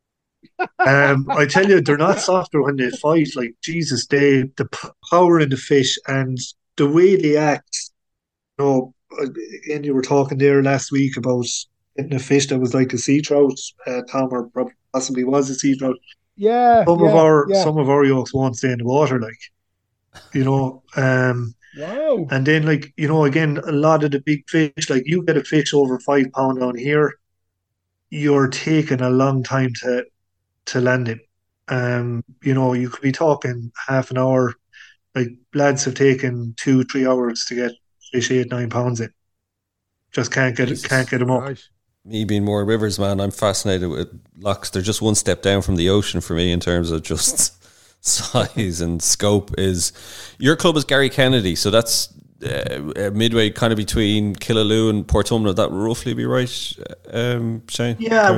I tell you, they're not softer when they fight. Like Jesus, power in the fish and the way they act. You know, again, you were talking there last week about getting a fish that was like a sea trout. Tom, or possibly was a sea trout. Yeah, Some of yeah, our yeah. some of our yolks won't stay in the water, like you know. Wow. And then again, a lot of the big fish, like you get a fish over 5 pound down here, you're taking a long time to land him. You could be talking half an hour. Like lads have taken 2-3 hours to get fish 8-9 pounds in. Just can't Jesus. get them up. Right. Me being more rivers man, I'm fascinated with lochs. They're just one step down from the ocean for me in terms of just size and scope. Is your club is Gary Kennedy, so that's midway kind of between Killaloe and Portumna. Would that roughly be right, Shane? Yeah,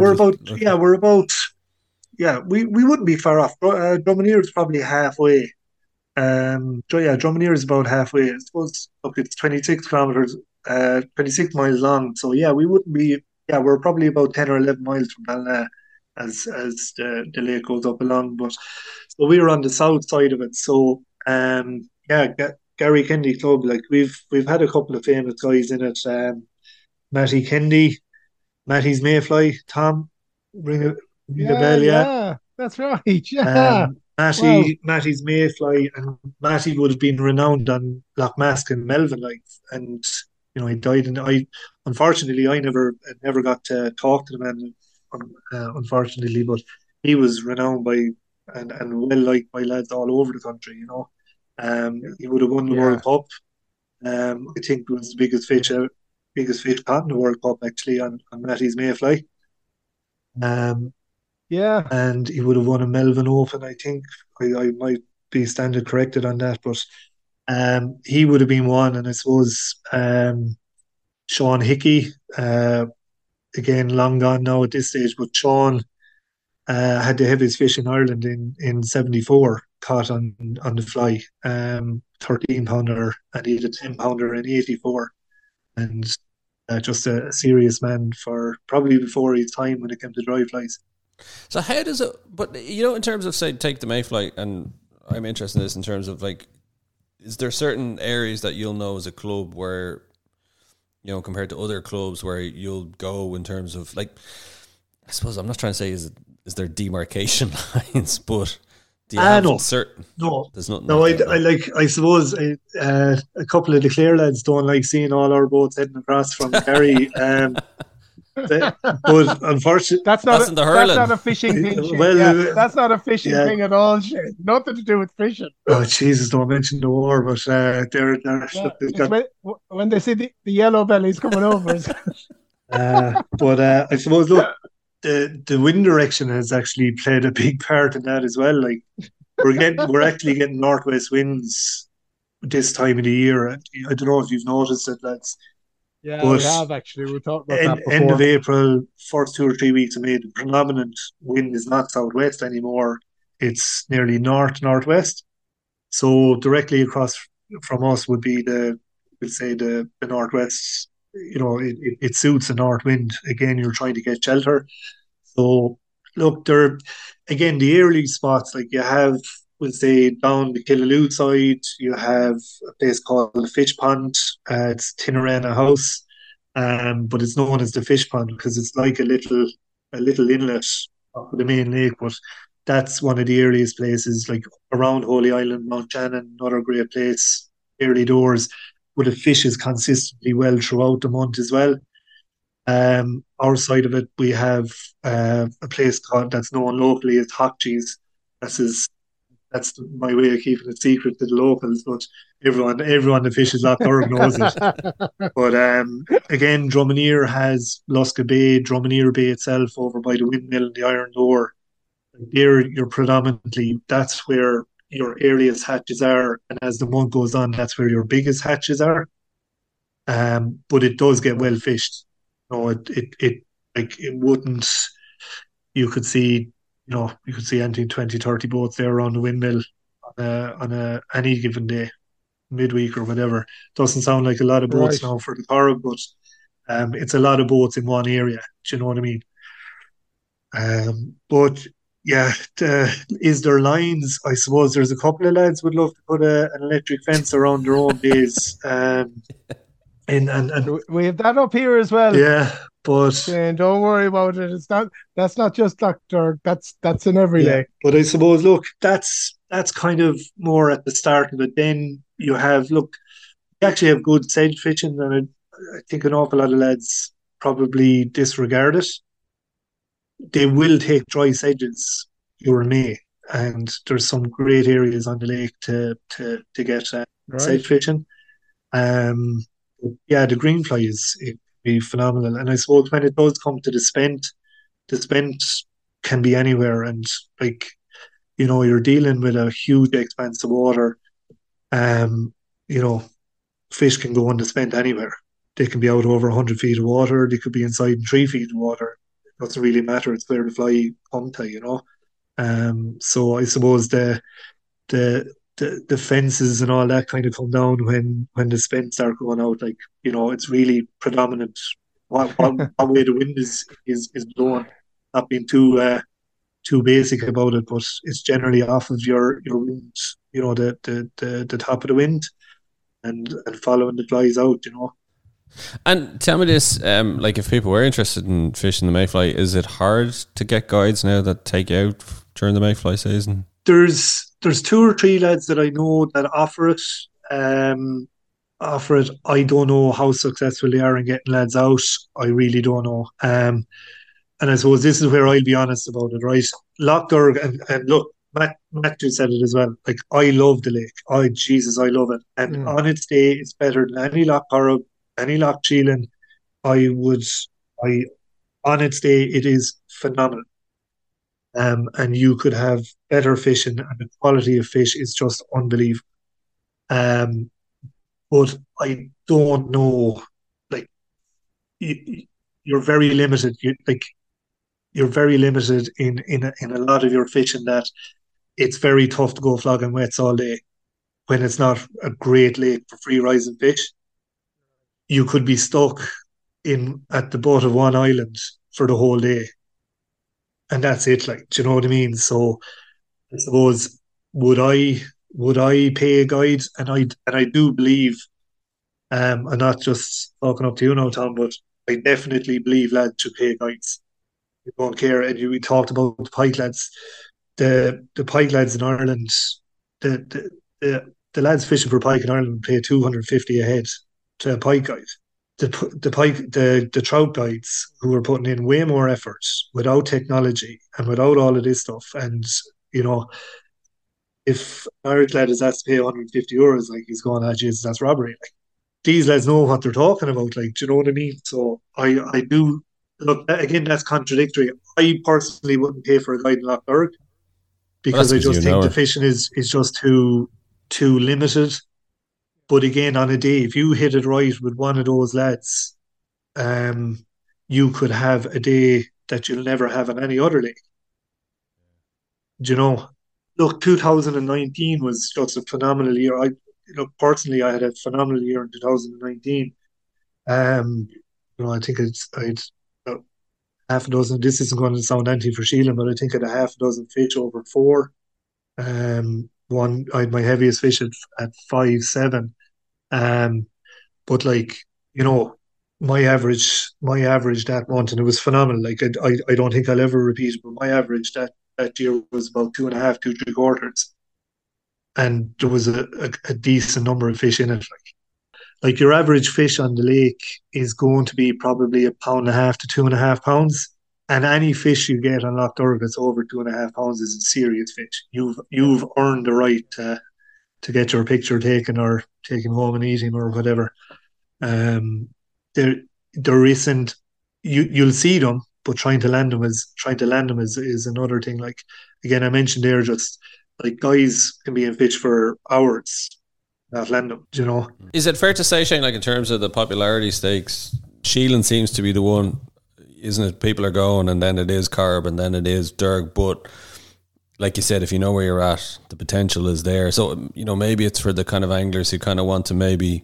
we wouldn't be far off. Drumineer is probably halfway. Drumineer is about halfway. I suppose, look, it's 26 kilometers, 26 miles long. So yeah, we wouldn't be. Yeah, we're probably about 10 or 11 miles from Ballina as the lake goes up along. But so we're on the south side of it. So yeah, Gary Kennedy Club. Like we've had a couple of famous guys in it. Matty Kennedy, Matty's Mayfly, Tom, ring a Yeah, bell, yeah. yeah. That's right. Yeah. Wow. Matty's Mayfly, and Matty would have been renowned on Loch Mask and Melvin, like, and he died. And unfortunately, I never got to talk to the man, unfortunately, but he was renowned by and well liked by lads all over the country. He would have won the Yeah. World Cup. I think it was the biggest fish caught in the World Cup actually on Matty's Mayfly. Yeah. And he would have won a Melvin Open, I think. I might be standard corrected on that, but he would have been one. And I suppose Sean Hickey, again, long gone now at this stage, but Sean had the heaviest fish in Ireland in 74, caught on the fly, 13 pounder, and he had a 10 pounder in 84. And just a serious man for probably before his time when it came to dry flies. So how does it? But in terms of say, take the Mayfly, and I'm interested in this in terms of like is there certain areas that you'll know as a club where, compared to other clubs where you'll go in terms of, like, I suppose I'm not trying to say is there demarcation lines, but do you have no. certain? No, there's nothing. No, I suppose a couple of the Clare lads don't like seeing all our boats heading across from Kerry. But unfortunately, that's not a fishing thing. Well, that's not a fishing thing at all. Shit. Nothing to do with fishing. Oh Jesus! Don't mention the war, but they're when they see the yellow bellies coming over. But I suppose, look, the wind direction has actually played a big part in that as well. Like we're actually getting northwest winds this time of the year. I don't know if you've noticed it, lads. Yeah, we have actually. We talked about that before. End of April, first 2 or 3 weeks of May, the predominant wind is not southwest anymore. It's nearly northwest. So directly across from us would be the northwest. It suits the north wind. Again, you're trying to get shelter. So look, again, the early spots, like you have, we'll say, down the Killaloo side, you have a place called the Fish Pond. It's Tinarana House, but it's known as the Fish Pond because it's like a little inlet of the main lake. But that's one of the earliest places, like around Holy Island, Mount Shannon, another great place, early doors, where the fish is consistently well throughout the month as well. Our side of it, we have a place that's known locally as Hot Cheese. That's my way of keeping it secret to the locals, but everyone that fishes Loch Durg knows it. But again, Drumineer has Luska Bay, Drumineer Bay itself over by the windmill and the Iron Door. There, you're predominantly, that's where your earliest hatches are, and as the month goes on, that's where your biggest hatches are. But it does get well fished. It wouldn't. You could see anything 20, 30 boats there around the windmill on any given day, midweek or whatever. Doesn't sound like a lot of boats now for the Corrib, but it's a lot of boats in one area. Do you know what I mean? But yeah, is there lines? I suppose there's a couple of lads would love to put an electric fence around their own bays. And we have that up here as well. Yeah, but don't worry about it. That's not just Doctor. That's in every lake. But I suppose, look, that's kind of more at the start of it. Then you actually have good sedge fishing, and I think an awful lot of lads probably disregard it. They will take dry sedges during May, and there's some great areas on the lake to get sedge fishing. The green fly it'd be phenomenal. And I suppose when it does come to the spent can be anywhere. And you're dealing with a huge expanse of water. Fish can go on the spent anywhere. They can be out over 100 feet of water. They could be inside in 3 feet of water. It doesn't really matter. It's where the fly come to, So I suppose the fences and all that kind of come down when the spent start going out. It's really predominant what way the wind is blowing. Not being too basic about it, but it's generally off of your wind, the top of the wind, and following the flies out. And tell me this, if people were interested in fishing the mayfly, is it hard to get guides now that take you out during the mayfly season? There's 2 or 3 lads that I know that offer it. I don't know how successful they are in getting lads out. I really don't know. And I suppose this is where I'll be honest about it, right? Loch Durg, and look, Matthew said it as well. Like, I love the lake. Oh, Jesus, I love it. And on its day, it's better than any Loch Corrib, any Loch Cheelan. On its day, it is phenomenal. And you could have better fishing, and the quality of fish is just unbelievable. But I don't know, you're very limited. You're very limited in a lot of your fishing, that it's very tough to go flogging wets all day when it's not a great lake for free rising fish. You could be stuck at the butt of one island for the whole day. And that's it, do you know what I mean? So I suppose, would I would I pay a guide? And I do believe, I'm not just talking up to you now, Tom, but I definitely believe lads should pay guides. You don't care. And we talked about the pike lads. The pike lads in Ireland, the, the lads fishing for pike in Ireland pay 250 a head to a pike guide. The trout guides who are putting in way more effort without technology and without all of this stuff. And, you know, if an Irish lad is asked to pay €150, like, he's going, Jesus, that's robbery. Like, these lads know what they're talking about. Like, do you know what I mean? So I do look, again, that's contradictory. I personally wouldn't pay for a guide in Lough because I just think the fishing is just too limited. But again, on a day, if you hit it right with one of those lads, you could have a day that you'll never have on any other lake. Do you know? Look, 2019 was just a phenomenal year. Personally, I had a phenomenal year in 2019. I think I had half a dozen. This isn't going to sound anti for Sheelan, but I think I had a half a dozen fish over 4. I had my heaviest fish at 5.7. But like, you know, my average that month, and it was phenomenal. Like, I don't think I'll ever repeat it, but my average that year was about 2.5, 2.75, and there was a decent number of fish in it. Like your average fish on the lake is going to be probably 1.5 to 2.5 pounds. And any fish you get on Lough Derg that's over 2.5 pounds is a serious fish. You've earned the right to get your picture taken or taken home and eating or whatever. There isn't. You'll see them, but trying to land them is another thing. Like, again, I mentioned there, just like, guys can be in fish for hours, not land them. You know. Is it fair to say, Shane, like, in terms of the popularity stakes, Sheelan seems to be the one, isn't it? People are going, and then it is Carb, and then it is Derg. But like you said, if you know where you're at, the potential is there. So, you know, maybe it's for the kind of anglers who kind of want to maybe,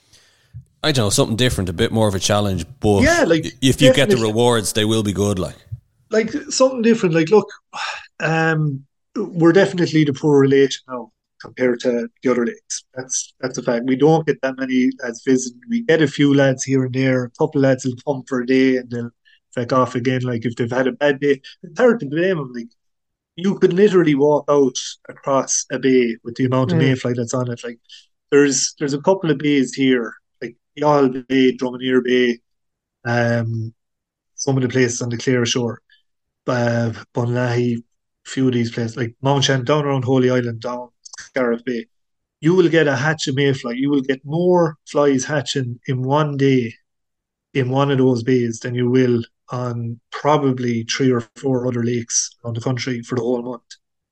I don't know, something different, a bit more of a challenge. But yeah, like, if you get the rewards, they will be good. Like something different. Like, look, we're definitely the poor relation now compared to the other lakes. That's a fact. We don't get that many lads visiting. We get a few lads here and there. A couple of lads will come for a day and they'll feck off again. Like, if they've had a bad day, it's hard to blame them. Like, you could literally walk out across a bay with the amount of mayfly that's on it. Like, there's a couple of bays here, like Youghal Bay, Drumineer Bay, some of the places on the Clare Shore, Bunlahy, a few of these places, like Mount Shannon, down around Holy Island, down Scariff Bay. You will get a hatch of mayfly. You will get more flies hatching in one day in one of those bays than you will on probably 3 or 4 other lakes around the country for the whole month.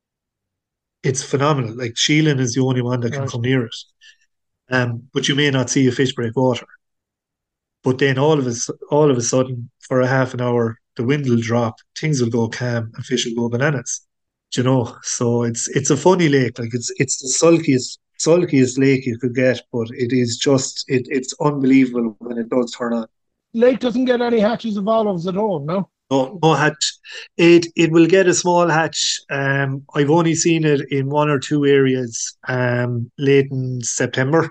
It's phenomenal. Like, Sheelan is the only one that can come near it. But you may not see a fish break water. But then all of a sudden, for a half an hour, the wind will drop, things will go calm, and fish will go bananas. Do you know? So it's a funny lake. Like, it's the sulkiest lake you could get, but it is just it's unbelievable when it does turn on. Lake doesn't get any hatches of olives at all, no? No hatch. It will get a small hatch. I've only seen it in 1 or 2 areas late in September,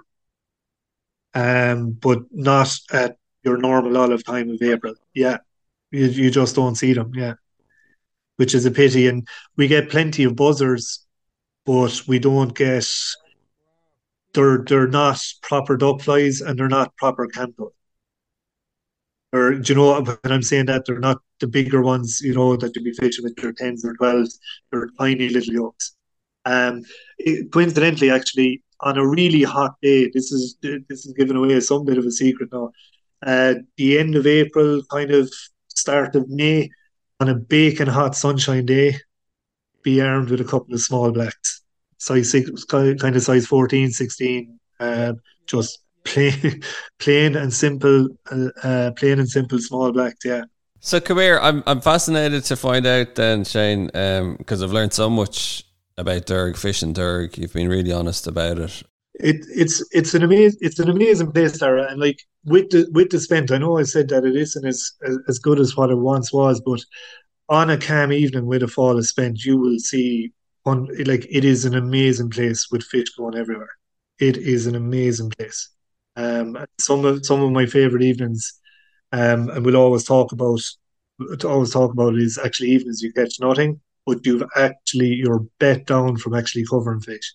but not at your normal olive time of April. Yeah, you just don't see them. Yeah, which is a pity. And we get plenty of buzzers, but we don't get. They're not proper duck flies and they're not proper campo. Or, do you know, when I'm saying that, they're not the bigger ones, you know, that you'd be fishing with your 10s or 12s. They're tiny little yolks. Coincidentally, actually, on a really hot day, this is giving away some bit of a secret now. The end of April, kind of start of May, on a baking hot sunshine day, be armed with a couple of small blacks. Size 6, kind of size 14, 16, just plain and simple small blacks. Yeah. So come here, I'm fascinated to find out then, Shane, because I've learned so much about Derg, fishing Derg. You've been really honest about it. It's an amazing place, Sarah, and like with the spent, I know I said that it isn't as good as what it once was, but on a calm evening with a fall of spent, you will see like it is an amazing place with fish going everywhere. It is an amazing place. Some of my favorite evenings, and we'll always talk about is actually evenings you catch nothing, but you're bet down from actually covering fish.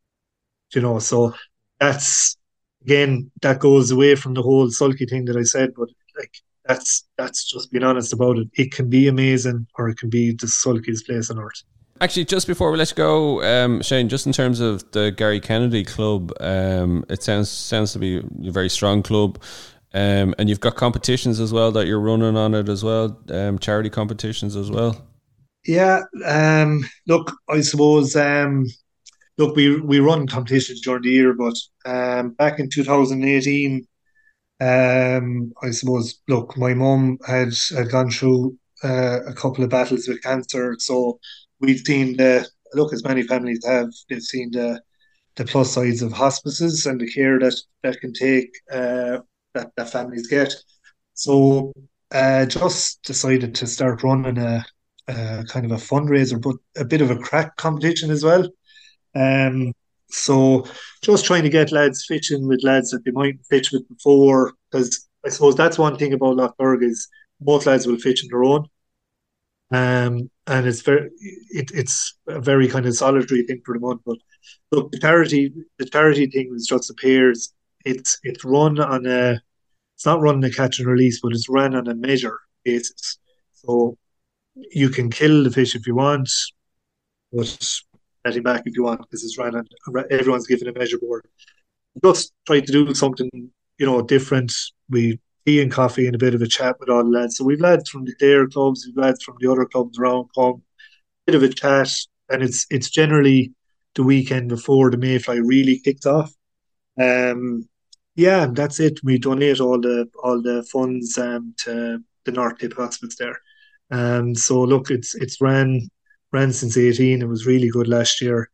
So that's again that goes away from the whole sulky thing that I said, but like that's just being honest about it. It can be amazing, or it can be the sulkiest place on earth. Actually, just before we let you go, Shane, just in terms of the Gary Kennedy Club, it sounds to be a very strong club, and you've got competitions as well that you're running on it as well, charity competitions as well. Yeah, look, I suppose, look, we run competitions during the year, but back in 2018, I suppose, look, my mum had gone through a couple of battles with cancer, so we've seen as many families have, they've seen the plus sides of hospices and the care that can take that families get. So just decided to start running a kind of a fundraiser, but a bit of a crack competition as well. Um, so just trying to get lads fishing with lads that they mightn't fish with before, because I suppose that's one thing about Lochberg is most lads will fish on their own. And it's a very kind of solitary thing for the month. But look, the charity thing was just appears. It's run on it's not run on a catch and release, but it's run on a measure basis. So you can kill the fish if you want, but let him back if you want, because it's run on, everyone's given a measure board. Just try to do something, different. We tea and coffee and a bit of a chat with all the lads. So we've lads from the Clare clubs, we've lads from the other clubs around come, bit of a chat, and it's generally the weekend before the Mayfly really kicked off. Um, yeah, and that's it. We donate all the funds to the North Tip Hospice there. So look, it's ran since 18. It was really good last year.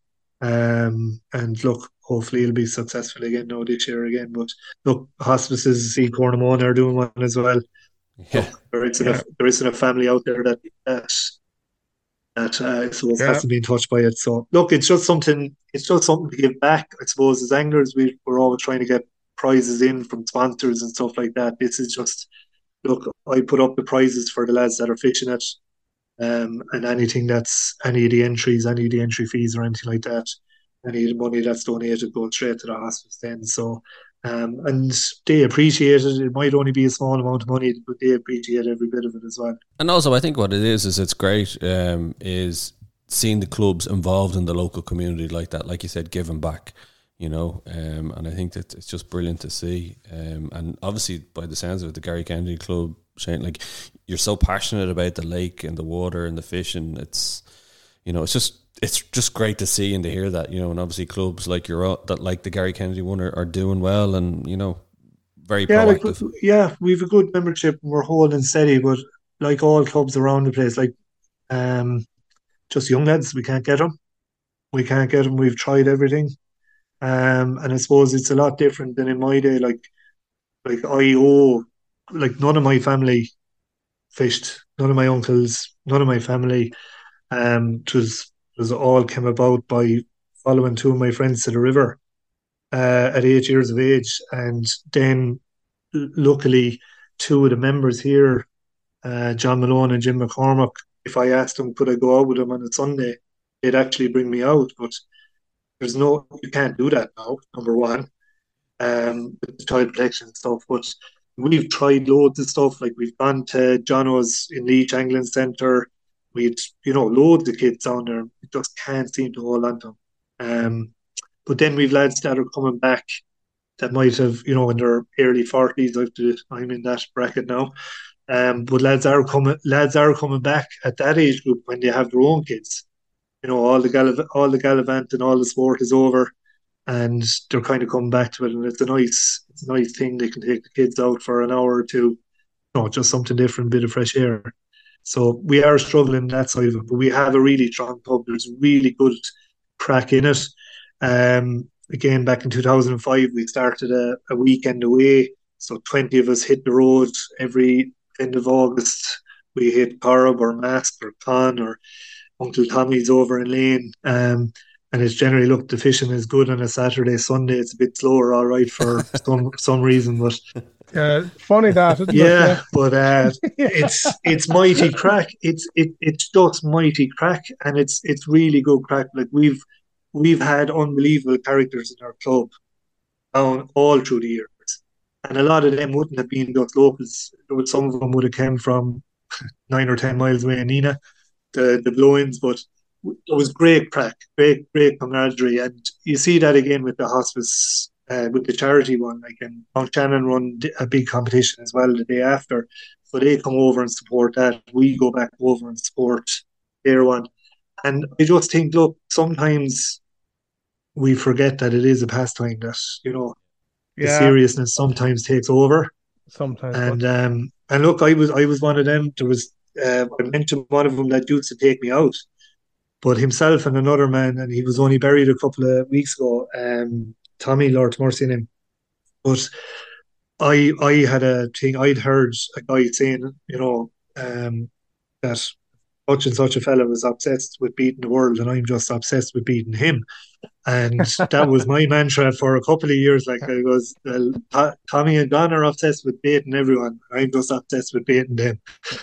And look, hopefully it'll be successful again now this year again. But look, hospices, see Cornamona are doing one as well. Yeah, Look, there isn't a family out there that I suppose hasn't been touched by it. So look, it's just something. It's just something to give back. I suppose as anglers, we're always trying to get prizes in from sponsors and stuff like that. This is just look. I put up the prizes for the lads that are fishing it, and anything that's any of the entries, any of the entry fees or anything like that, any of the money that's donated goes straight to the hospice then. So. And they appreciate it. It might only be a small amount of money, but they appreciate every bit of it as well. and also I think what it is it's great, is seeing the clubs involved in the local community like that, like you said, giving back. And I think that it's just brilliant to see. And obviously, by the sounds of it, the Gary Kennedy Club, Shane, like you're so passionate about the lake and the water and the fishing. It's just great to see and to hear that. And obviously, clubs like like the Gary Kennedy one are doing well, and very proactive. We've a good membership and we're holding steady, but like all clubs around the place, like just young lads, we can't get them. We can't get them. We've tried everything. And I suppose it's a lot different than in my day. Like none of my family fished, none of my uncles, none of my family. It was all came about by following two of my friends to the river at 8 years of age, and then luckily two of the members here, John Malone and Jim McCormack, if I asked them could I go out with them on a Sunday, they'd actually bring me out, but you can't do that now, number one, with the child protection stuff. But we've tried loads of stuff. Like we've gone to Jono's in Leach Angling Centre. We'd, loads of kids down there. We just can't seem to hold on to them. But then we've lads that are coming back that might have, in their early 40s. I'm in that bracket now. But lads are coming back at that age group when they have their own kids. All the gallivant and all the sport is over, and they're kind of coming back to it, and it's a nice thing. They can take the kids out for an hour or two, just something different, a bit of fresh air. So we are struggling that side of it, but we have a really strong club. There's really good crack in it. Again, back in 2005, we started a weekend away. So 20 of us hit the road every end of August. We hit Corrib or Mask or Con or Uncle Tommy's over in Lane. And it's generally, look, the fishing is good on a Saturday, Sunday. It's a bit slower, all right, for some reason, but Funny that, isn't yeah, it? but it's mighty crack. It's just mighty crack, and it's really good crack. Like we've had unbelievable characters in our club down all through the years, and a lot of them wouldn't have been just locals. Some of them would have come from 9 or 10 miles away in Nina, the blow-ins, but it was great crack, great camaraderie, and you see that again with the hospice, with the charity one. Like, and Mount Shannon run a big competition as well the day after, so they come over and support that. We go back over and support their one, and I just think, look, sometimes we forget that it is a pastime. That the Yeah, seriousness sometimes takes over, sometimes, but and look, I was one of them. There was I mentioned one of them that used to take me out. But himself and another man, and he was only buried a couple of weeks ago, Tommy, Lord mercy on him. But I had a thing, I'd heard a guy saying, that such and such a fella was obsessed with beating the world, and I'm just obsessed with beating him. And that was my mantra for a couple of years. Like, I was, Tommy and Don are obsessed with beating everyone. I'm just obsessed with beating them.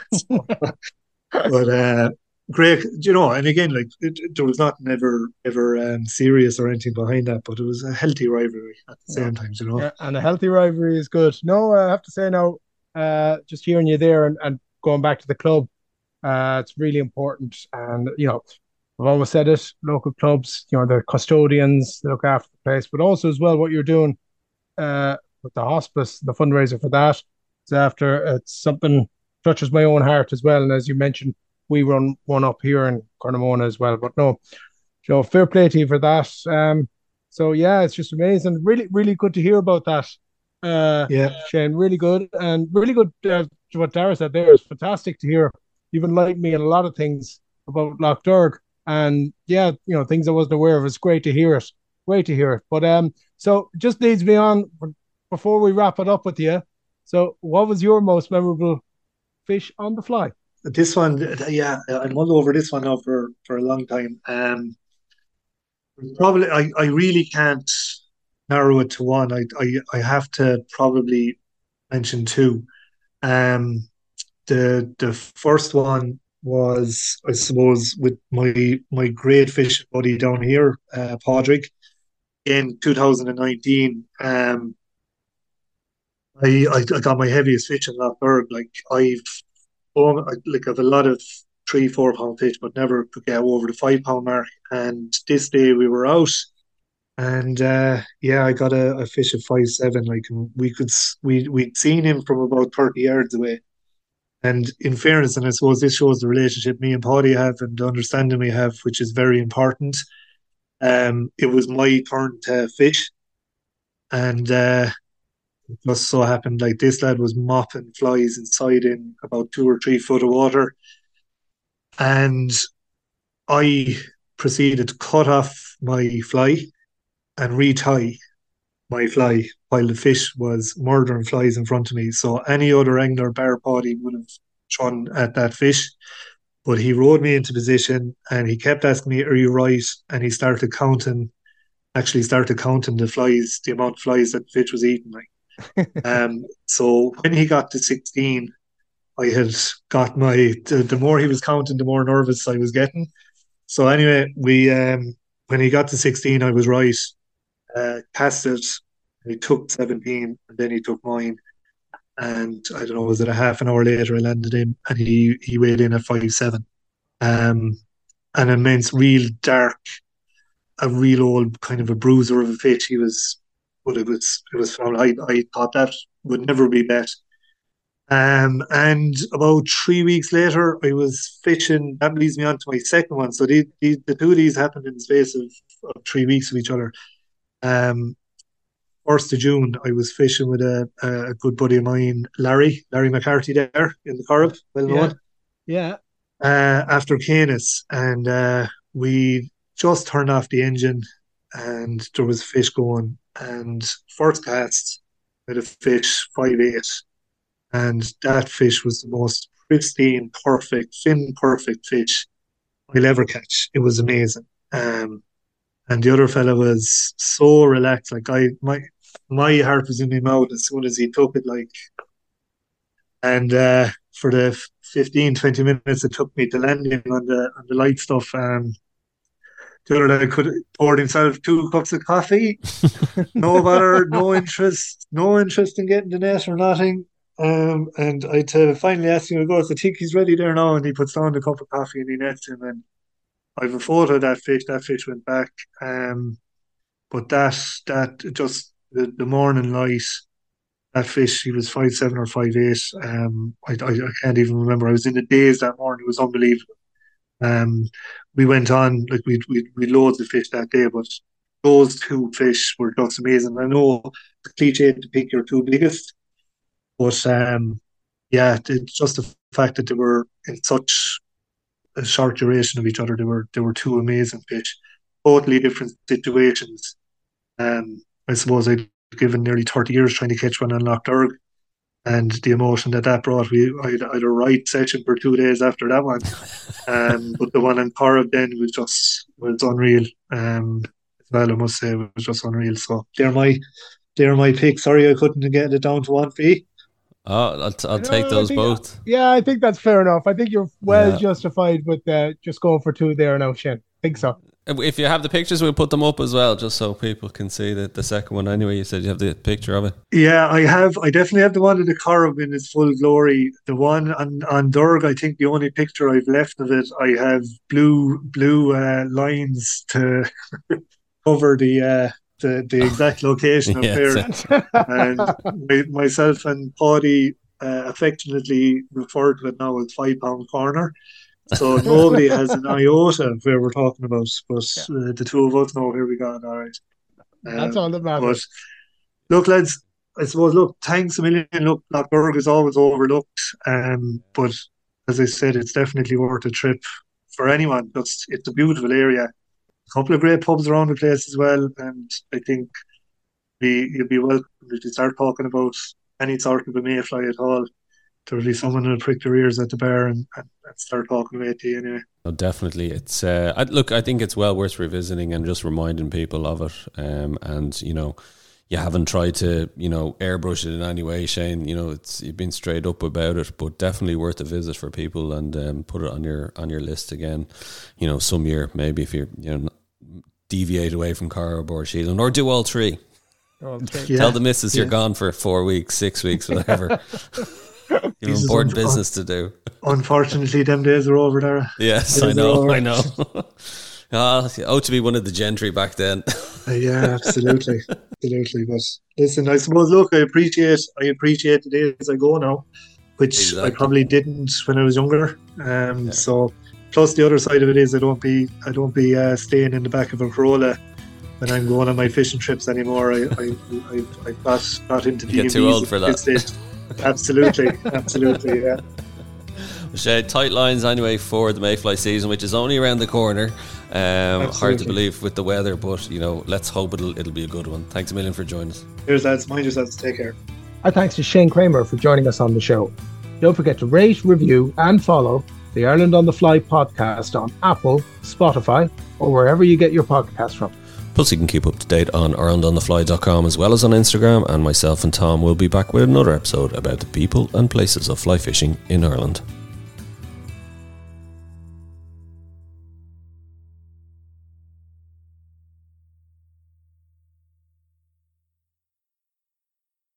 But great, and again, like there was not ever serious or anything behind that, but it was a healthy rivalry at the no. same time. Yeah, and a healthy rivalry is good. No, I have to say now, just hearing you there and going back to the club, it's really important. And I've always said it, local clubs, the custodians, they look after the place, but also as well what you're doing with the hospice, the fundraiser for that. It's something touches my own heart as well. And as you mentioned, we run one up here in Carnamona as well. But no, fair play to you for that. So yeah, it's just amazing. Really, really good to hear about that. Yeah, Shane, really good and really good. What Dara said there is fantastic to hear. You've enlightened me in a lot of things about Loch Derg, and yeah, things I wasn't aware of. It's great to hear it. Great to hear it. But so just leads me on before we wrap it up with you. So, what was your most memorable fish on the fly? this one, yeah, I mulled over this one now for a long time. Probably, I really can't narrow it to one. I have to probably mention two. Um, the first one was, I suppose, with my great fish buddy down here, Padraig, in 2019. I got my heaviest fish in Lochberg. Like, I've a lot of 3 4 pound fish, but never could get over the 5 pound mark. And this day we were out, and yeah, I got a fish of 5 7. Like, and we'd seen him from about 30 yards away. And in fairness, and I suppose this shows the relationship me and Paddy have and the understanding we have, which is very important. It was my turn to fish, and it just so happened, like, this lad was mopping flies inside in about 2 or 3 foot of water, and I proceeded to cut off my fly and retie my fly while the fish was murdering flies in front of me. So any other angler, bar Paddy, would have thrown at that fish. But he rode me into position and he kept asking me, "Are you right?" And he actually started counting the flies, the amount of flies that the fish was eating. Like, so when he got to 16, I had got the more he was counting, the more nervous I was getting. So anyway, when he got to 16, I was right. Cast it. He took 17, and then he took mine. And I don't know, was it a half an hour later? I landed him, and he weighed in at 5 7. Um, an immense, real dark, a real old kind of a bruiser of a fish. He was, but it was phenomenal. I thought that would never be bet. And about 3 weeks later, I was fishing. That leads me on to my second one. So the two of these happened in the space of 3 weeks of each other. 1st of June, I was fishing with a good buddy of mine, Larry McCarthy, there in the Corrib, well Yeah, known, yeah, after Canis. And we just turned off the engine and there was fish going. And first cast, with a fish 5 8. And that fish was the most pristine, perfect, fin perfect fish I'll ever catch. It was amazing. And the other fella was so relaxed. Like my heart was in my mouth as soon as he took it. Like, and for the 15, 20 minutes it took me to land him on the light stuff. The other lad could poured himself 2 cups of coffee. No bother, no interest in getting the net or nothing. And I finally asked him, I think he's ready there now, and he puts down the cup of coffee and he nets him. And I have a photo of that fish. That fish went back. But that just the morning light, that fish, he was 5'7" or 5'8". I can't even remember. I was in the daze that morning. It was unbelievable. We went on, like we loads of fish that day, but those 2 fish were just amazing. I know the cliche to pick your 2 biggest, but yeah, it's just the fact that they were in such a short duration of each other. They were 2 amazing fish, totally different situations. I suppose I'd given nearly 30 years trying to catch one on Loch Derg, and the emotion that brought. I had a right session for 2 days after that one. But the one in Corrib then was unreal. Well, I must say, it was just unreal. So they're my picks. Sorry, I couldn't get it down to 1 fee. Oh, I'll take those both. Yeah, I think that's fair enough. I think you're justified with just going for 2 there now, Shane. I think so. If you have the pictures, we'll put them up as well, just so people can see the second one. Anyway, you said you have the picture of it. Yeah, I have. I definitely have the one of the Corrib in its full glory. The one on Derg, I think the only picture I've left of it, I have blue lines to cover the exact location of there. And myself and Paddy affectionately refer to it now as 5 Pound Corner. So nobody has an iota of where we're talking about, but the 2 of us know where we got. All right. That's all that matters. But look, lads, I suppose, thanks a million. Look, Loch Derg is always overlooked. But as I said, it's definitely worth a trip for anyone. It's a beautiful area. A couple of great pubs around the place as well. And I think you'd be welcome if you start talking about any sort of a mayfly at all. There'll be someone who'll prick their ears at the bar and start talking about you anyway. Oh, definitely. It's I think it's well worth revisiting and just reminding people of it. And you haven't tried to airbrush it in any way, Shane. You've been straight up about it, but definitely worth a visit for people, and put it on your list again. Some year maybe if you're deviate away from Corrib or Sheelan, or do all 3. Tell the missus you're gone for 4 weeks, 6 weeks, whatever. You have important business to do. Unfortunately, them days are over there. Yes, I know. To be one of the gentry back then. Yeah, absolutely. But listen, I suppose, look, I appreciate the days I go now, which I probably didn't when I was younger. So, plus the other side of it is I don't be staying in the back of a Corolla when I'm going on my fishing trips anymore. I got into the get too old for that. Absolutely, yeah. Shane, tight lines anyway for the mayfly season, which is only around the corner. Hard to believe with the weather, but let's hope it'll be a good one. Thanks a million for joining us. Cheers, lads. Mind yourselves. Take care. Our thanks to Shane Kramer for joining us on the show. Don't forget to rate, review, and follow the Ireland on the Fly podcast on Apple, Spotify, or wherever you get your podcast from. Plus, you can keep up to date on IrelandOnTheFly.com as well as on Instagram, and myself and Tom will be back with another episode about the people and places of fly fishing in Ireland.